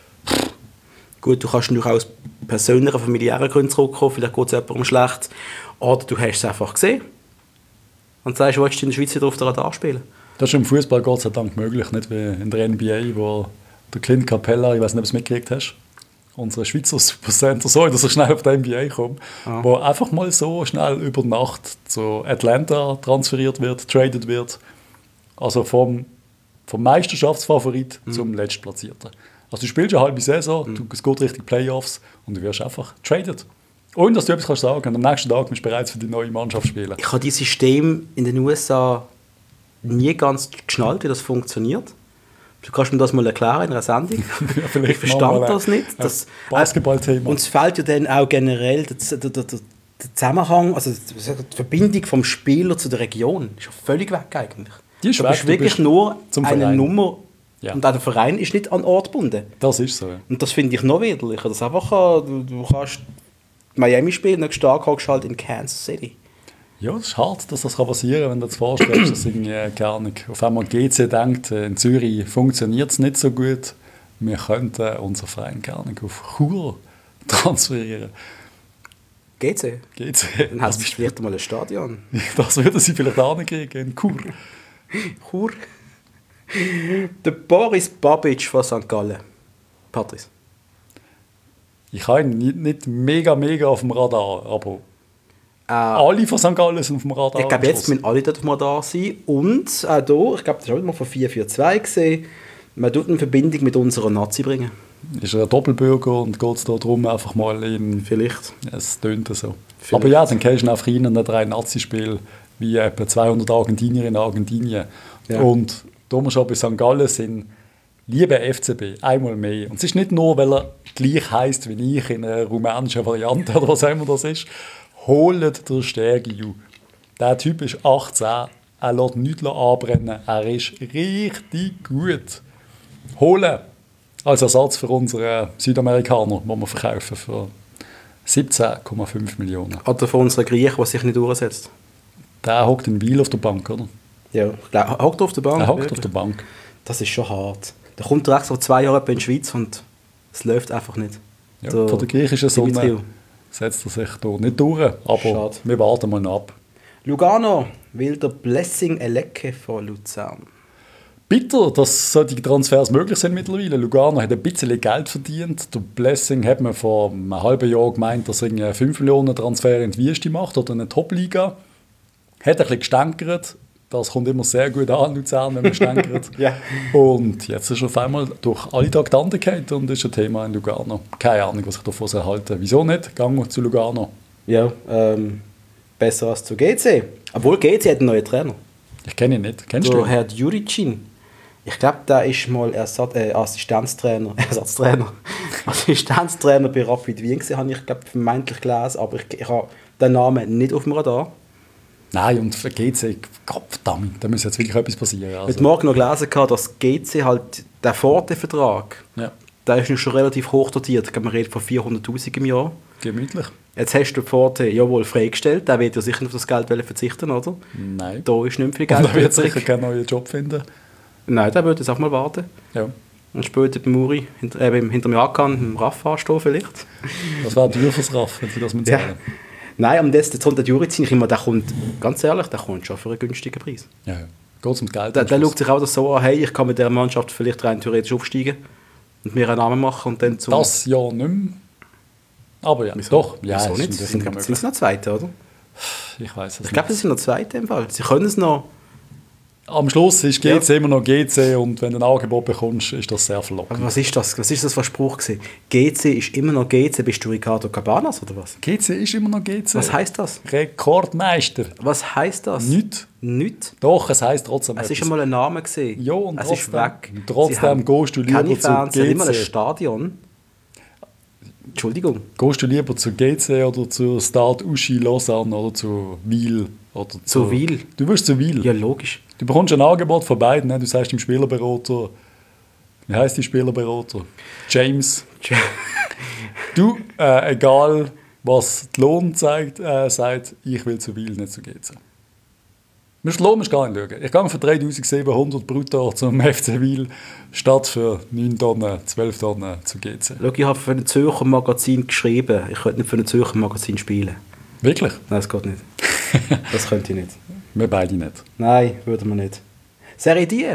Gut, du kannst natürlich auch aus persönlichen, familiären Gründen zurückkommen, vielleicht geht es jemandem schlecht. Oder du hast es einfach gesehen und sagst, willst du in der Schweiz wieder auf der Radar spielen? Das ist im Fußball Gott sei Dank möglich, nicht wie in der N B A, wo der Clint Capella, ich weiß nicht, ob du es mitgekriegt hast, unser Schweizer Supercenter, so, dass er schnell auf die N B A kommt, ah. wo einfach mal so schnell über Nacht zu Atlanta transferiert wird, traded wird. Also vom, vom Meisterschaftsfavorit mhm. zum Letztplatzierten. Also du spielst eine halbe Saison, mhm. du, es geht Richtung Playoffs und du wirst einfach traded. Und dass du etwas kannst sagen, am nächsten Tag musst du bereits für die neue Mannschaft spielen. Ich habe dieses System in den U S A nie ganz geschnallt, wie das funktioniert. Du kannst mir das mal erklären in einer Sendung. Ja, ich verstand das nicht. Das Basketballthema. Und es fehlt ja dann auch generell der, der, der, der Zusammenhang, also die Verbindung vom Spieler zu der Region ist ja völlig weg eigentlich. Die ist du weg, bist wirklich du bist nur eine Verein. Nummer ja. und auch der Verein ist nicht an Ort gebunden. Das ist so, ja. Und das finde ich noch widerlicher. Das einfach, du, du kannst Miami spielen, nicht stark hockst halt in Kansas City. Ja, es ist hart, dass das passieren kann, wenn du dir vorstellst, dass irgendwie, keine Ahnung, auf einmal G C denkt, in Zürich funktioniert es nicht so gut, wir könnten unseren Verein gerne auf Chur transferieren. G C? G C. Dann hast du vielleicht mal ein Stadion. Das würden sie vielleicht auch nicht kriegen, in Chur. Chur? Der Boris Babic von Sankt Gallen. Patrice. Ich habe ihn nicht, nicht mega, mega auf dem Radar, aber äh, alle von Sankt Gallen sind auf dem Radar. Ich glaube, jetzt müssen alle dort auf dem Radar sein. Und auch hier, ich glaube, das habe ich mal von vier vier zwei gesehen, man tut eine Verbindung mit unserer Nazi bringen. Ist er ein Doppelbürger und geht es darum, einfach mal in... Vielleicht. Es tönt so. Vielleicht. Aber ja, dann kennst du einfach rein in drei Nazi-Spiele, wie etwa zweihundert Argentinier in Argentinien. Ja. Und da wir schon bei Sankt Gallen sind, liebe F C B, einmal mehr. Und es ist nicht nur, weil er gleich heisst wie ich in einer rumänischen Variante oder was auch immer das ist. Holt der Stergiu. Der Typ ist achtzehn, er lässt nichts anbrennen, er ist richtig gut. Holen als Ersatz für unsere Südamerikaner, die wir verkaufen für siebzehn Komma fünf Millionen. Oder für unseren Griechen, der sich nicht durchsetzt. Der hockt in Wiel auf der Bank, oder? Ja, er hockt auf der Bank. Er hockt auf der Bank. Das ist schon hart. Da kommt er extra zwei Jahre in die Schweiz und es läuft einfach nicht. Ja, der, von der griechischen Sonne setzt er sich da nicht durch, aber Schade. Wir warten mal ab. Lugano will der Blessing Elecke von Luzern. Bitter, dass solche Transfers möglich sind mittlerweile. Lugano hat ein bisschen Geld verdient. Der Blessing hat man vor einem halben Jahr gemeint, dass er einen fünf Millionen Transfer in die Wüste macht oder in eine Top-Liga. Hat ein bisschen gestänkert. Das kommt immer sehr gut an, Luzern, wenn man stänkert. Ja. Und jetzt ist er auf einmal durch alle Traktanten gefallen und ist ein Thema in Lugano. Keine Ahnung, was ich davon halte. Wieso nicht? Gang zu Lugano. Ja, ähm, besser als zu G C. Obwohl G C hat einen neuen Trainer. Ich kenne ihn nicht. Kennst der du ihn? Herr Juricin. Ich glaube, der ist mal Ersatz, äh, Assistenztrainer, Ersatztrainer, Assistenztrainer bei Rapid Wien gewesen, habe ich glaube vermeintlich gelesen, aber ich, ich habe den Namen nicht auf dem Radar. Nein, und für G C, Gottverdammt, da muss jetzt wirklich etwas passieren. Also. Heute Morgen noch gelesen, dass G C halt, der Vorteilvertrag, ja. der ist schon relativ hoch dotiert. Ich glaube, man redet von vierhunderttausend im Jahr. Gemütlich. Jetzt hast du den Vorteil, jawohl, freigestellt. Der wird ja sicher auf das Geld verzichten, oder? Nein. Da ist nicht mehr viel Geld. Und er wird sicher keinen neuen Job finden. Nein, der würde jetzt auch mal warten. Ja. Und später beim Muri, hinter, äh, hinter dem Jakan, im Raff anstehen vielleicht. Das wäre teuer fürs Raff, wenn sie das mit zahlen. Ja. Nein, und jetzt kommt der Juricin, ich immer, der kommt, ganz ehrlich, der kommt schon für einen günstigen Preis. Ja, ja. Geht es um Geld? Der, der schaut sich auch das so an, hey, ich kann mit dieser Mannschaft vielleicht rein theoretisch aufsteigen und mir einen Namen machen und dann zum... Das ja nicht mehr. Aber ja, Wieso? doch. Ja, Wieso nicht? Sie sind, sind sie noch Zweite, oder? Ich weiß es nicht. Ich glaube, sie sind noch Zweite im Fall. Sie können es noch... Am Schluss ist G C ja. immer noch G C und wenn du ein Angebot bekommst, ist das sehr verlockend. Aber was ist das? Was ist das für ein Spruch gewesen? G C ist immer noch G C, bist du Ricardo Cabanas oder was? G C ist immer noch G C. Was heisst das? Rekordmeister. Was heisst das? Nicht. Nicht? Doch, es heisst trotzdem Es ist einmal ein Name gewesen. Ja, und es trotzdem, ist weg. trotzdem gehst du lieber zu Fernsehen, G C. immer ein Stadion. Entschuldigung. Gehst du lieber zu G C oder zu Stade Uschi Lausanne oder zu Wiel? Oder zu, zu Wiel? Du willst zu Wiel? Ja, logisch. Du bekommst ein Angebot von beiden. Ne? Du sagst dem Spielerberater, wie heisst die Spielerberater? James. du, äh, egal was die Lohn zeigt, äh, sagt, ich will zu Wil, nicht zu G C. Musst Lohn musst gar nicht schauen. Ich gehe für dreitausendsiebenhundert brutto zum F C Wil, statt für neun Tonnen, zwölf Tonnen zu G C. Schau, ich habe für ein Zürcher Magazin geschrieben. Ich könnte nicht für ein Zürcher Magazin spielen. Wirklich? Nein, das geht nicht. Das könnte ich nicht. Wir beide nicht. Nein, würden wir nicht. Serie D.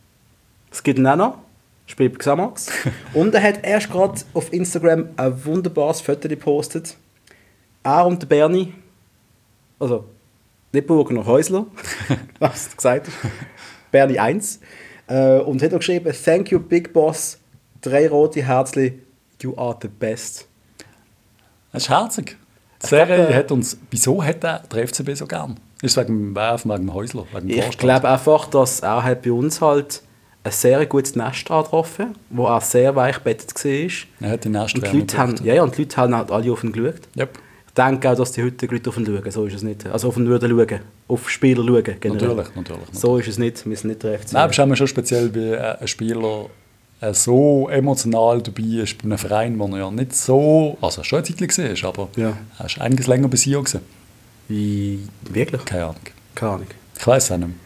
Es gibt ihn auch noch. Spielt bei Xamax. Und er hat erst gerade auf Instagram ein wunderbares Foto gepostet. Er und der Berni. Also, nicht Burger noch Häusler. Was du gesagt hast. Berni eins. Äh, und hat auch geschrieben: Thank you, Big Boss. Drei rote Herzli. You are the best. Das ist herzig. Die Serie hat uns... Wieso hat er der F C B so gern? Ist es wegen dem Werfen, wegen dem Häusler, wegen dem Ich glaube einfach, dass er halt bei uns halt ein sehr gutes Nest getroffen, wo er sehr weich bettet war. Er hat die Nest und die Leute haben, ja, ja, und die Leute haben halt alle auf ihn geschaut. Yep. Ich denke auch, dass die heute Leute auf ihn schauen, so ist es nicht. Also auf ihn würden schauen, auf Spieler schauen. Generell. Natürlich, natürlich. So ist es nicht, wir sind nicht der F C. Nein, aber es ist schon speziell, wie ein Spieler so emotional dabei ist bei einem Verein, wo er ja nicht so, also schon eine Zeit lang war, aber ja. er ist einiges länger bis hier gewesen. Wie, wirklich? Keine Ahnung. Keine Ahnung. Ich weiss es auch nicht mehr.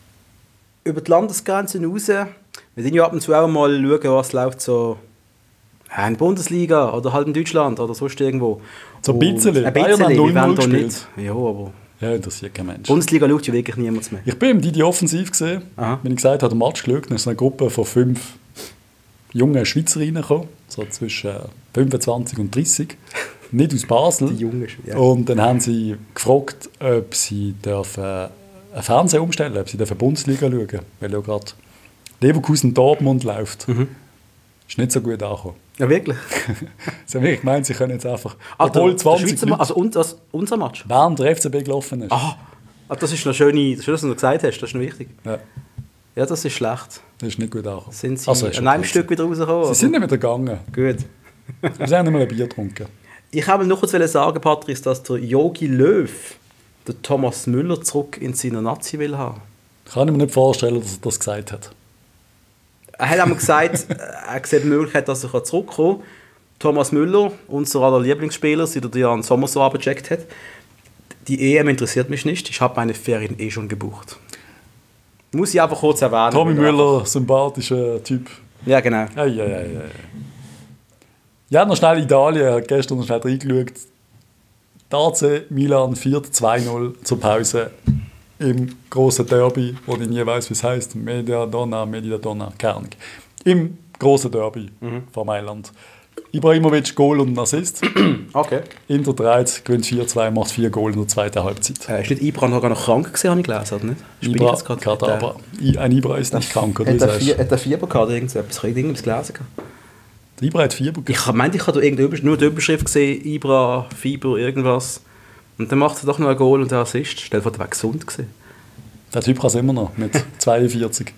Über die Landesgrenzen raus, wir sind ja ab und zu auch mal schauen, was läuft so in der Bundesliga oder halt in Deutschland oder sonst irgendwo. So ein bisschen. Ein Bayern bisschen, hat wir null null wollen da gespielt. nicht. Ja, aber... Ja, interessiert kein Mensch. Bundesliga schaut ja wirklich niemand mehr. Ich bin im Didi Offensiv gesehen. Aha. Wenn ich gesagt habe, der Match geschaut, dann ist eine Gruppe von fünf jungen Schweizerinnen gekommen, so zwischen fünfundzwanzig und dreißig, nicht aus Basel. Die Jungen, ja. Und dann haben sie gefragt, ob sie dürfen einen Fernseher umstellen, ob sie dürfen Bundesliga schauen, weil ja gerade Leverkusen-Dortmund läuft. Mhm. Ist nicht so gut angekommen. Ja, wirklich? Sie haben wirklich gemeint, sie können jetzt einfach, Ah, obwohl der, zwanzig der Schweizer Leute, Ma- also und, das, unser Match? während der F C B gelaufen ist. Ah, ah, das ist noch schön, das ist, was du noch gesagt hast, das ist noch wichtig. Ja, Ja, das ist schlecht. das ist nicht gut angekommen. Sind sie Also, ist an einem okay. Stück wieder rausgekommen? Sie sind nicht wieder gegangen. Gut. Sie haben nicht mal ein Bier getrunken. Ich wollte noch kurz sagen, Patrice, dass der Jogi Löw den Thomas Müller zurück in seiner Nazi will haben. Kann ich mir nicht vorstellen, dass er das gesagt hat. Er hat einmal gesagt, er sieht die Möglichkeit, dass er zurückkommen kann. Thomas Müller, unser aller Lieblingsspieler, seit er Jan Sommer so abgecheckt hat. Die E M interessiert mich nicht, ich habe meine Ferien eh schon gebucht. Muss ich einfach kurz erwähnen. Tommy Müller, sympathischer Typ. Ja, genau. Ja, ja, ja, ja. Ja, noch schnell Italien. Ich habe gestern noch schnell reingeschaut. Die A C Milan führt zwei null zur Pause im grossen Derby, wo ich nie weiss, wie es heisst. Media Donna, Media Donna, keine Ahnung. Im grossen Derby mhm. von Mailand. Ibrahimovic, Goal und Assist. Okay. Inter dreht, gewinnt vier zwei, macht vier Goal in der zweiten Halbzeit. Äh, ist nicht Ibra noch gar noch krank gewesen, habe ich gelesen, oder nicht? Spielt Ibra jetzt gerade- hat hat er- aber. I- Ein Ibra ist nicht krank, oder? Hat wie er sagst Fie- du? hat er Fieber gehabt oder irgendetwas? Ich habe irgendwas gelesen. gehabt. Der Ibra hat Fieber. Ich meinte, ich habe da irgendeine Übersch- nur die Überschrift gesehen, Ibra, Fieber, irgendwas. Und dann macht er doch noch ein Goal und ein Assist. Stell dir vor, der war gesund gewesen. Der Typ kann es immer noch, mit zweiundvierzig.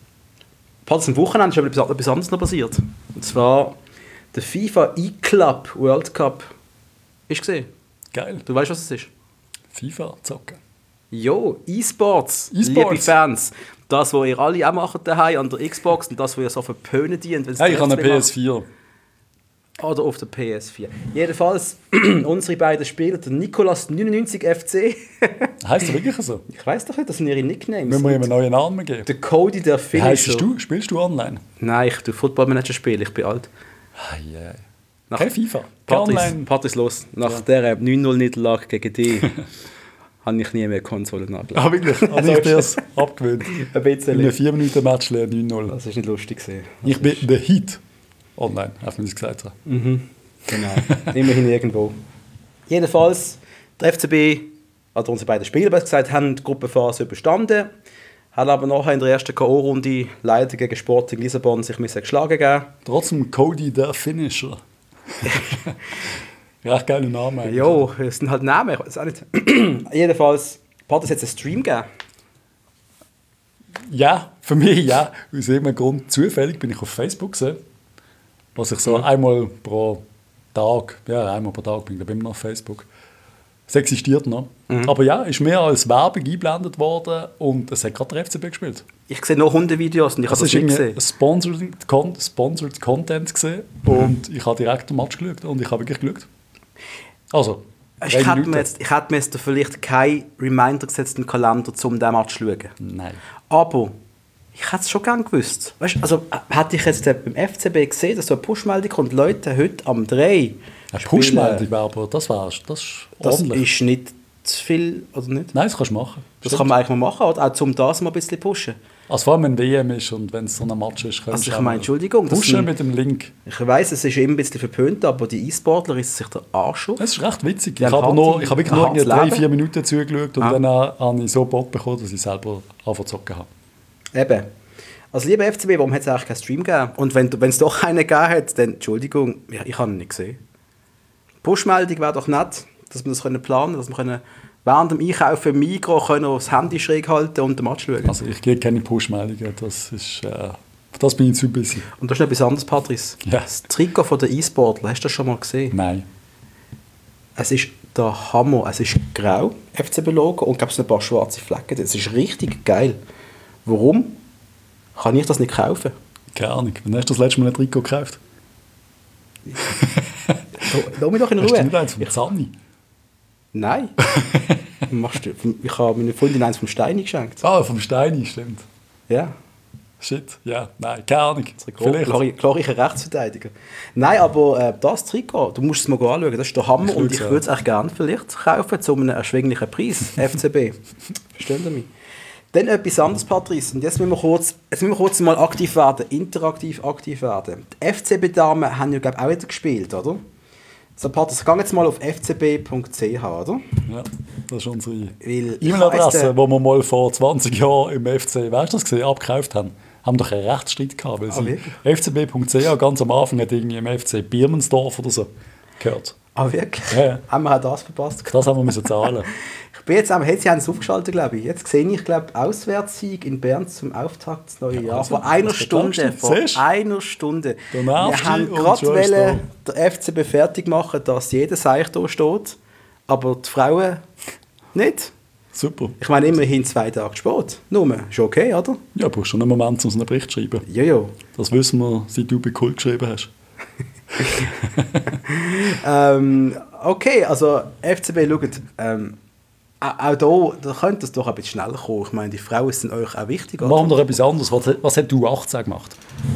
Am Wochenende ist aber etwas etwas anderes noch passiert. Und zwar der FIFA E-Club World Cup. Ist gesehen? Geil. Du weißt, was es ist? FIFA zocken. Jo, E-Sports, E-Sports. liebe Fans. Das, was ihr alle auch macht daheim an der Xbox und das, was ihr so verpönen dient. wenn's Hey, ich der habe F C eine macht. P S vier. Oder auf der P S vier. Jedenfalls, unsere beiden Spieler, der Nicolas neunundneunzig F C. Heisst das wirklich so? Ich weiss doch nicht, das sind ihre Nicknames. Müssen wir ihm einen neuen Namen geben? Der Cody, der Wie heisst Finisher. du? Spielst du online? Nein, ich tue Football Manager spielen, ich bin alt. Ei, ei. Nach- Kein FIFA. Kein Patrice, online. Patrice los. Nach dieser neun null Niederlage gegen dich habe ich nie mehr Konsolen nachgeladen. Ah, wirklich? Habe ich dir das abgewöhnt? Ein bisschen. In einem vier Minuten Match neun null. Das ist nicht lustig gewesen. Ich bin der Hit online, auch wenn ich es gesagt habe. Genau. Immerhin irgendwo. Jedenfalls, der F C B, also unsere beiden Spieler besser gesagt, haben die Gruppenphase überstanden, haben aber nachher in der ersten K O-Runde leider gegen Sporting Lissabon sich müssen geschlagen geben. Trotzdem Cody der Finisher. Ja, echt geiler Name. eigentlich. Jo, das sind halt Namen, ich weiß auch nicht. Jedenfalls, Patrice hat einen Stream gegeben. Ja, für mich ja. Aus irgendeinem Grund zufällig bin ich auf Facebook gesehen. Was ich so einmal pro Tag, ja, einmal pro Tag bin ich glaube ich immer noch auf Facebook. Es existiert noch. Aber ja, ist mehr als Werbung eingeblendet worden und es hat gerade der F C B gespielt. Ich sehe noch Hundevideos und ich habe Es das war nicht irgendwie gesehen. Sponsored, Con Sponsored Content gesehen und ich habe direkt den Match geschaut und ich habe wirklich geschaut. Also, Ich drei hätte, Minuten. mir jetzt, ich hätte mir jetzt vielleicht keinen Reminder gesetzt im Kalender, um diesen Match zu schauen. Nein. Aber ich hätte es schon gerne gewusst. Weißt, also, äh, hätte ich jetzt beim F C B gesehen, dass so eine Push-Meldung kommt, Leute, heute am drei Eine Push-Meldung wäre aber, das wär's, das ist Das ordentlich. ist nicht zu viel, oder nicht? Nein, das kannst du machen. Das kann man eigentlich mal machen, oder? Auch um das mal ein bisschen pushen. Also vor allem, wenn W M ist und wenn es so ein Match ist, kannst Also ich auch meine, mal Entschuldigung, das pushen sind- mit dem Link. Ich weiss, es ist immer ein bisschen verpönt, aber die E-Sportler ist sich der Arsch auf. Das ist recht witzig. Die Ich haben habe nur, harte- ich habe wirklich ein nur hartes irgendwie drei, Leben. vier Minuten zugeschaut und Ah. dann äh, habe ich so Bock bekommen, dass ich selber anfangen zu zocken habe. Eben. Also lieber F C B, warum hat es eigentlich keinen Stream gegeben? Und wenn wenn es doch einen gegeben hat, dann, Entschuldigung, ich, ich habe ihn nicht gesehen. Push-Meldung wäre doch nett, dass wir das können planen können, dass wir können während dem Einkaufen im Migros können das Handy schräg halten und den Match schauen. Also ich gehe keine Push-Meldungen, das ist, äh, für das bin ich zu busy. Und das ist noch etwas anderes, Patrice. Ja. Das Trikot von der E-Sportler, hast du das schon mal gesehen? Nein. Es ist der Hammer. Es ist grau, F C B-Logo, und glaube ein paar schwarze Flecken. Das ist richtig geil. Warum kann ich das nicht kaufen? Keine Ahnung. Wann hast du das letzte Mal ein Trikot gekauft? Lass mich doch in Hast du Ruhe. nicht eins von Zanni? Nein. Machst du, ich habe meiner Freundin eins vom Steini geschenkt. Ah, vom Steini, stimmt. Ja. Shit, ja, nein, keine Ahnung. Vielleicht. Vielleicht. Glorreicher Rechtsverteidiger. Nein, aber äh, das Trikot, du musst es mal anschauen, das ist der Hammer Ich und ich schaue es würde es echt gerne vielleicht kaufen zu einem erschwinglichen Preis. F C B. Verstehen Sie mich? Dann etwas anderes, Patrice. Und jetzt müssen wir kurz, jetzt müssen wir kurz mal aktiv werden, interaktiv aktiv werden. Die F C B-Damen haben ja, glaube ich, auch wieder gespielt, oder? So, Patrice, geh jetzt mal auf f c b punkt c h, oder? Ja, das ist unsere Weil ich E-Mail-Adresse, weiss, die wir mal vor zwanzig Jahren im F C, weißt du das gesehen, abgekauft haben. Haben doch einen Rechtsstreit gehabt, weil Ah, sie wirklich? f c b punkt c h ganz am Anfang hat irgendwie im F C Birmensdorf oder so gehört. Ah, wirklich? Ja, ja. Haben wir auch das verpasst? Das haben wir müssen zahlen. Ich bin jetzt, hey, Sie haben es aufgeschaltet, glaube ich. Jetzt sehe ich, glaube Auswärtssieg in Bern zum Auftakt des neuen Ja, Jahres. also, Vor einer was Stunde. bedenkst du? Vor Siehst du? einer Stunde. Der Wir nervste haben und gerade schon ist wollen der F C B fertig machen, dass jeder Seich da steht. Aber die Frauen nicht. Super. Ich meine, immerhin zwei Tage Sport. Nur, ist okay, oder? Ja, brauchst schon einen Moment, um so einen Bericht zu schreiben. Jojo. Das wissen wir, seit du bei Kult geschrieben hast. ähm, okay, also F C B, schaut, ähm, auch da, da könnte es doch ein bisschen schneller kommen. Ich meine, die Frauen sind euch auch wichtig. oder? Machen wir doch etwas anderes. Was, was hat die U achtzehn gemacht?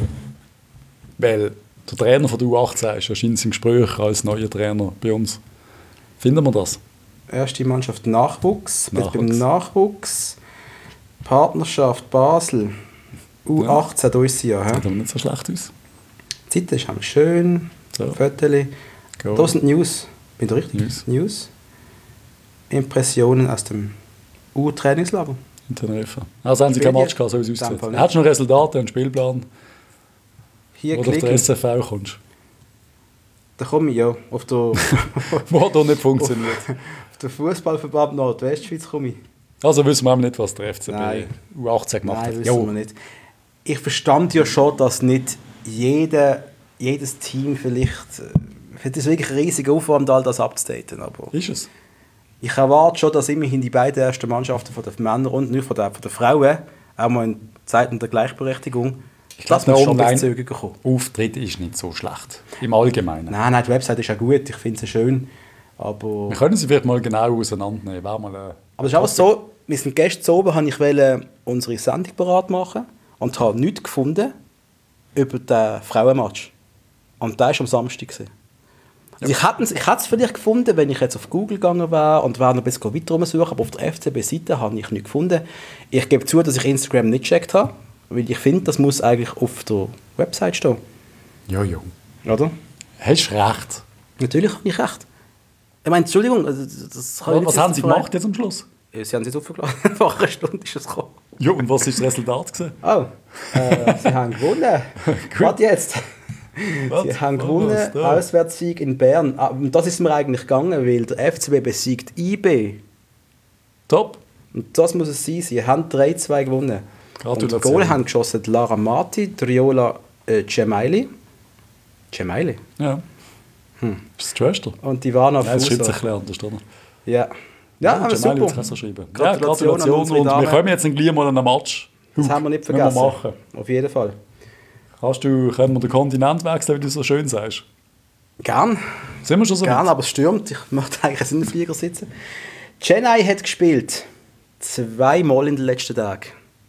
Weil der Trainer von der U achtzehn ist wahrscheinlich im Gespräch als neuer Trainer bei uns. Finden wir das? Erste Mannschaft Nachwuchs. Nachwuchs. Beim Nachwuchs. Nachwuchs. Partnerschaft Basel. U achtzehn, da ist sie ja. Sieht He? aber nicht so schlecht aus. Die Zeit ist eigentlich schön. So. Fotos. Cool. Da sind News. Bin ich richtig? News. News. Impressionen aus dem U-Trainingslager. In Teneriffa. Also haben sie Spiel kein Match jetzt? gehabt, so wie es In dem aussieht. Fall nicht. Hast du noch Resultate und Spielplan, Hier wo du auf der klicken. S F V kommst? Da komme ich ja. Auf der, Wo da nicht funktioniert. auf der Fußballverband Nordwestschweiz komme ich. Also wissen wir auch nicht, was der F C B Nein. U achtzehn gemacht Nein, hat. wissen Jo. wir nicht. Ich verstand ja schon, dass nicht jede, jedes Team vielleicht... äh, Es ist wirklich ein riesiger Aufwand, all das abzudaten. Aber Ist es? ich erwarte schon, dass immerhin die beiden ersten Mannschaften von den Männern und nicht von den, von den Frauen, auch mal in Zeiten der Gleichberechtigung, Ich das glaube, muss der schon ein bisschen zügiger kommen. Online-Auftritt ist nicht so schlecht. Im Allgemeinen. Nein, nein, die Website ist ja gut, ich finde sie schön. Aber, Wir können sie vielleicht mal genau auseinandernehmen. Wäre mal, äh, aber es ist auch so, wir sind gestern oben, habe ich wollte unsere Sendung bereit machen und habe nichts gefunden über den Frauenmatch. Und der war am Samstag. gewesen. Also ich hätte es ich hätte es vielleicht gefunden, wenn ich jetzt auf Google gegangen wäre und wäre noch ein bisschen weiter rumsuchen, aber auf der F C B-Seite habe ich nichts gefunden. Ich gebe zu, dass ich Instagram nicht gecheckt habe, weil ich finde, das muss eigentlich auf der Website stehen. ja, ja. Oder? Hast recht. Natürlich habe ich recht. Ich meine, Entschuldigung, also das kann ich Was, nicht was haben sie verrecken. gemacht jetzt am Schluss? Ja, sie haben es jetzt aufgeladen. Nach einer Stunde ist es gekommen. Ja, und was ist das Resultat gewesen? Oh, äh, sie haben gewonnen. Warte jetzt. Was? Sie haben Was gewonnen, da? Auswärtssieg in Bern. Ah, und das ist mir eigentlich gegangen, weil der F C B besiegt I B. Top. Und das muss es sein. Sie haben drei zwei gewonnen. Und Gratulation. Goal haben geschossen Lara Marti, Triola äh, Gemaili. Gemaili? Ja. Hm. Ist das die Schwester? Und die waren auf Nein, das schreibt sich Fußball. ein bisschen anders, oder? Ja. Ja, aber Jamal wird's super. auch so schreiben. Gratulation ja, an Gratulation. unsere Und Damen. wir kommen jetzt dann gleich mal an einen Match. Das Hup, haben wir nicht müssen wir vergessen. machen. Auf jeden Fall. Kannst du, können wir den Kontinent wechseln, wie du so schön sagst? Gern. Sind wir schon so Gern, weit? aber es stürmt. Ich möchte eigentlich jetzt in den Flieger sitzen. Chennai hat gespielt. Zweimal in den letzten Tagen.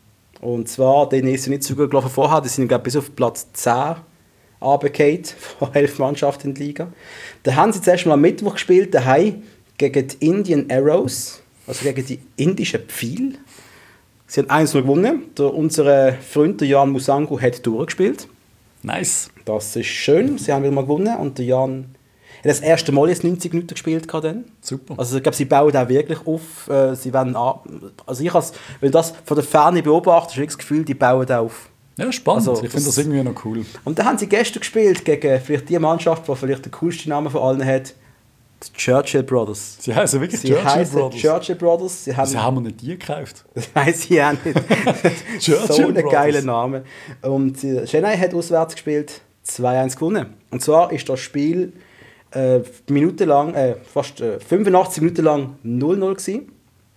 Und zwar, denen ist es nicht so gut gelaufen vorher. Die sind, glaube ich, bis auf Platz zehn runtergefallen von elf Mannschaften in der Liga. Da haben sie zuerst mal am Mittwoch gespielt, daheim gegen die Indian Arrows, also gegen die indischen Pfeil. Sie haben eins null gewonnen. Der, unser Freund der Jan Musangu hat durchgespielt. Nice. Das ist schön. Sie haben wieder mal gewonnen. Und der Jan hat das erste Mal jetzt neunzig Minuten gespielt. Dann. Super. Also ich glaube, sie bauen auch wirklich auf. Äh, sie werden an, also ich als, wenn du das von der Ferne beobachtest, habe ich das Gefühl, die bauen auf. Ja, spannend. Also, ich finde das irgendwie noch cool. Und dann haben sie gestern gespielt gegen vielleicht die Mannschaft, die vielleicht den coolsten Namen von allen hat. Die Churchill Brothers. Sie heißen wirklich Sie Churchill heißen Brothers. Churchill Brothers. Sie haben, Sie haben wir nicht die gekauft. Nein, sie haben nicht. Churchill So ein Brothers. geiler Name. Und äh, Chennai hat auswärts gespielt, zwei eins gewonnen. Und zwar ist das Spiel äh, minutenlang, äh, fast äh, fünfundachtzig Minuten lang null null gewesen.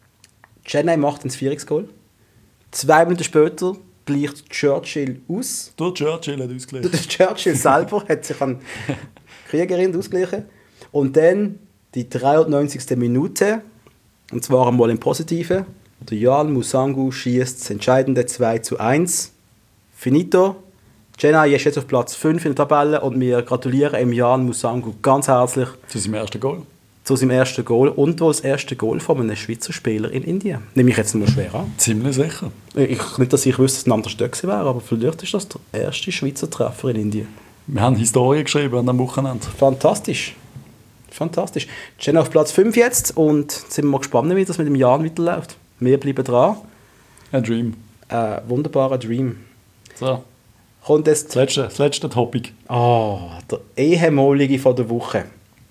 Chennai macht ein Vierungsgoal. Zwei Minuten später gleicht Churchill aus. Der Churchill hat ausgelegt. Der Churchill selber hat sich an Kriegerin ausgeglichen. Und dann die dreiundneunzigste Minute, und zwar einmal im Positiven. Der Jan Musangu schießt das entscheidende zwei zu eins. Finito. Chennai ist jetzt auf Platz fünf in der Tabelle und wir gratulieren dem Jan Musangu ganz herzlich Zu seinem ersten Goal. zu seinem ersten Goal und wohl das erste Goal von einem Schweizer Spieler in Indien. Nehme ich jetzt mal schwer an. Ziemlich sicher. Ich, nicht, dass ich wüsste, dass es ein anderer Stöck wäre, aber vielleicht ist das der erste Schweizer Treffer in Indien. Wir haben Historie geschrieben an dem Wochenende. Fantastisch. Fantastisch. Chennai auf Platz fünf jetzt und sind wir mal gespannt, wie das mit dem Jan weiterläuft. Wir bleiben dran. Ein Dream. Äh, wunderbarer Dream. So, Kommt jetzt das letzte, das letzte Topic. oh, der ehemalige von der Woche.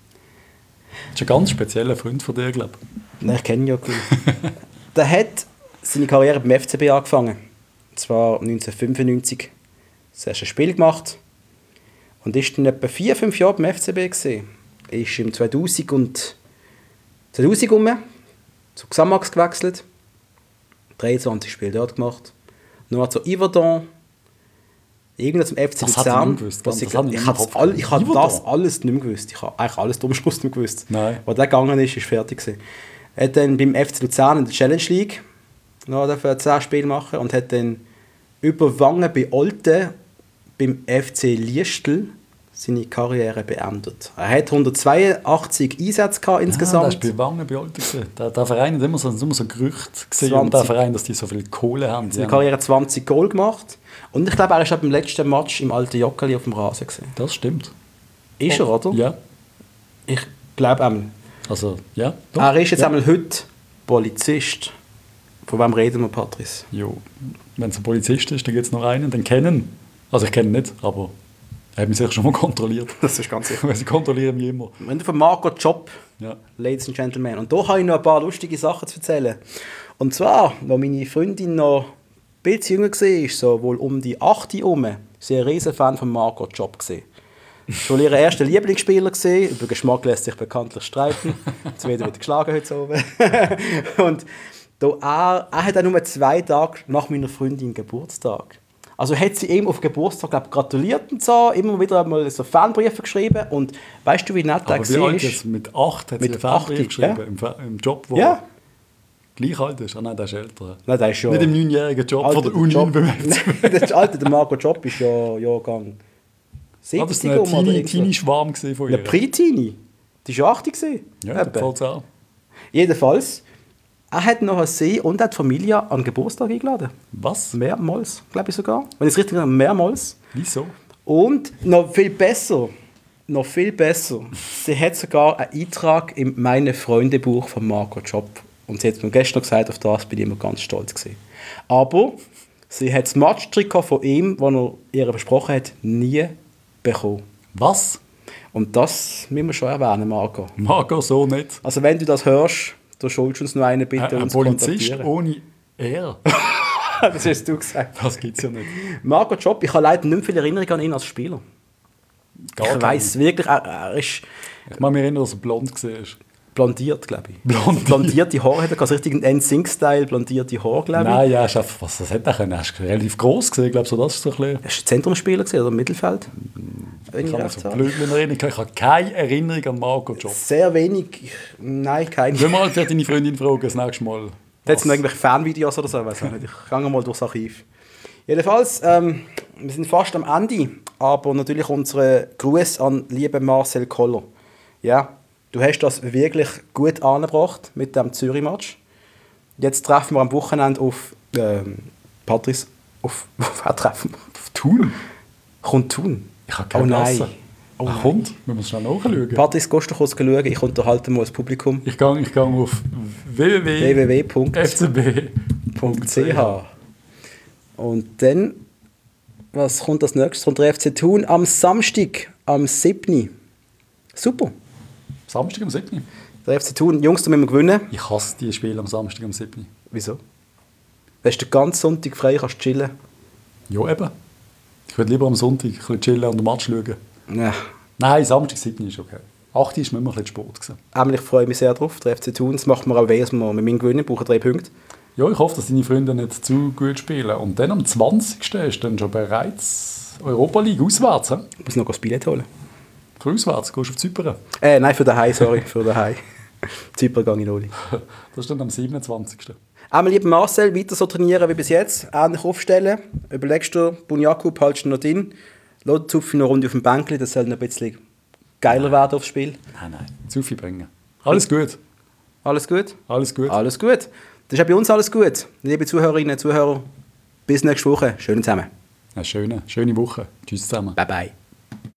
Das ist ein ganz spezieller Freund von dir, glaube ich. Nein, ich kenne ihn ja gut. Der hat seine Karriere beim F C B angefangen. Und zwar neunzehnhundertfünfundneunzig. Das erste Spiel gemacht. Und ist dann etwa vier, fünf Jahre beim F C B gewesen. Ist im zweitausend und zweitausend rum zu Xamax gewechselt. dreiundzwanzig Spiele dort gemacht. Noch zu Yverdon. Irgendwann zum F C Das hatte ich Luzern. nicht gewusst. Was Das ich hatte ich ich nicht im habe Kopf. all, ich habe Yverdon? das alles nicht mehr gewusst. Ich habe eigentlich alles zum Schluss nicht mehr gewusst. Nein. Als der gegangen ist, ist fertig gewesen. Er hat dann beim F C Luzern in der Challenge League noch zehn Spiele machen und hat dann über Wangen bei Olten beim F C Liestel seine Karriere beendet. Er hat hundertzweiundachtzig Einsätze gehabt insgesamt. Ja, das war bei Wangen bei Alten. Der, der Verein hat immer so, immer so Gerüchte gesehen, zwanzig. der Verein, dass die so viel Kohle haben. seine Ja. Karriere zwanzig Goal gemacht. Und ich glaube, er war beim letzten Match im alten Joggeli auf dem Rasen gewesen. Das stimmt. Ist er, oder? Ja. Ich glaube einmal. Also, ja. Doch. Er ist jetzt ja. einmal heute Polizist. Von wem reden wir, Patrice? Jo. Wenn es ein Polizist ist, dann gibt es noch einen, den kennen. Also ich kenne ihn nicht, aber er hat mich sicher schon mal kontrolliert. Das ist ganz sicher. Weil sie kontrollieren mich immer. Wenn du von Marco Job, Ja. Ladies and Gentlemen. Und da habe ich noch ein paar lustige Sachen zu erzählen. Und zwar, als meine Freundin noch ein bisschen jünger war, so wohl um die acht herum, war sie ein riesen Fan von Marco Job. Schon ihr erster Lieblingsspieler gesehen. Über Geschmack lässt sich bekanntlich streiten. Jetzt wird er wieder geschlagen heute oben. Und da er, er hat auch nur zwei Tage nach meiner Freundin Geburtstag. Also hat sie ihm auf Geburtstag glaub, gratuliert und so, immer wieder mal so Fanbriefe geschrieben. Und weißt du, wie nett er Aber wie alt war? jetzt? Mit acht hat sie Mit einen Fanbrief acht, geschrieben, ja. im, Fa- im Job, wo Ja. er gleich alt ist. Ah nein, der ist älter. Nein, der ist ja... Nicht im neunjährigen Job Alter, von der der Uni Job- beim F C. Nein, der Alter, der Marco Job ist ja Jahrgang Ah, das siebzig war ein um oder Teenie- irgendwas. Teenie-Schwarm gewesen von Ja, ihr. Pre-Teenie. Die war ja achtzig gewesen. Ja, da Etwa. fällt es auch. Jedenfalls, er hat noch sie und hat die Familie an den Geburtstag eingeladen. Was? Mehrmals, glaube ich sogar. Wenn ich es richtig habe, mehrmals. Wieso? Und noch viel besser, noch viel besser, sie hat sogar einen Eintrag im Meine-Freunde-Buch von Marco Job. Und sie hat mir gestern gesagt, auf das bin ich immer ganz stolz gewesen. Aber sie hat das Matchtrikot von ihm, das er ihr versprochen hat, nie bekommen. Was? Und das müssen wir schon erwähnen, Marco. Marco, so nicht. Also wenn du das hörst, du schuldest uns noch einen bitte, Ein, ein uns Polizist kontaktieren. ohne er. Das hast du gesagt. Das gibt es ja nicht. Marco Job, ich habe leider nicht viel Erinnerung an ihn als Spieler. Gar ich keine. weiss wirklich, er, er ist Ich kann mich erinnern, dass er blond war. blondiert, glaube ich. Blondiert. Blondierte Haare hat er, also richtig N Sync-Style, blondierte Haare, glaube ich. Nein, ja, ist einfach, was das hätte er können. Er ist relativ gross gesehen, glaube so, das ist so ein bisschen... Hast du Zentrumsspieler gesehen oder im Mittelfeld? Ich habe so blöd in Erinnerung. Ich habe keine Erinnerung an Marco Job. Sehr wenig, nein, keine. Wenn mal deine Freundin fragen, das nächste Mal. Hat es noch irgendwelche Fanvideos oder so? Weiß auch nicht. Ich gehe mal durchs Archiv. Jedenfalls, ähm, wir sind fast am Ende, aber natürlich unsere Gruß an lieben Marcel Koller. Ja, du hast das wirklich gut angebracht mit dem Zürich-Match. Jetzt treffen wir am Wochenende auf ähm, Patrice. Auf, auf wer treffen wir? Auf Thun? Kommt Thun? Ich habe Oh keine nein. Klasse. Oh Ach, nein. kommt? Müssen wir schnell nachschauen. Patrice, gehst du kurz schauen? Ich unterhalte mal das Publikum. Ich gehe ich gehe auf w w w w w w punkt Punkt f c b punkt c h Und dann, was kommt als nächstes? Kommt der F C Thun am Samstag, am siebten Super. Samstag am siebten Der F C Thun, Jungs, da müssen wir gewinnen. Ich hasse die Spiele am Samstag am siebten Wieso? Du hast den ganzen Sonntag frei, kannst chillen. Ja, eben. Ich würde lieber am Sonntag ein bisschen chillen und den Match schauen. Ja. Nein, Samstag siebten ist okay. acht ist mir immer ein bisschen Sport gewesen. Emil, ich freue mich sehr drauf. Der F C Thun, das macht mir auch weh, dass wir mit meinem Gewinnen brauchen drei Punkte. Ja, ich hoffe, dass deine Freunde nicht zu gut spielen. Und dann am zwanzigsten ist dann schon bereits Europa League auswärts. He? Ich muss noch das Billett holen. Für auswärts, gehst du auf Zypern. Äh, nein, für daheim, sorry, für daheim. Zypern gehe ich noch nicht. Das ist dann am siebenundzwanzigsten Einmal, lieber Marcel, weiter so trainieren wie bis jetzt. Ähnlich aufstellen. Überlegst du, Bunyaku, haltest du noch drin. Lass den Zupfi noch eine Runde auf dem Bänkchen, das soll noch ein bisschen geiler werden aufs Spiel. Nein, nein, zu viel bringen. Alles gut. Alles gut? Alles gut. Alles gut. Das ist auch bei uns alles gut. Liebe Zuhörerinnen und Zuhörer, bis nächste Woche. Schön zusammen. Eine schöne, schöne Woche. Tschüss zusammen. Bye bye.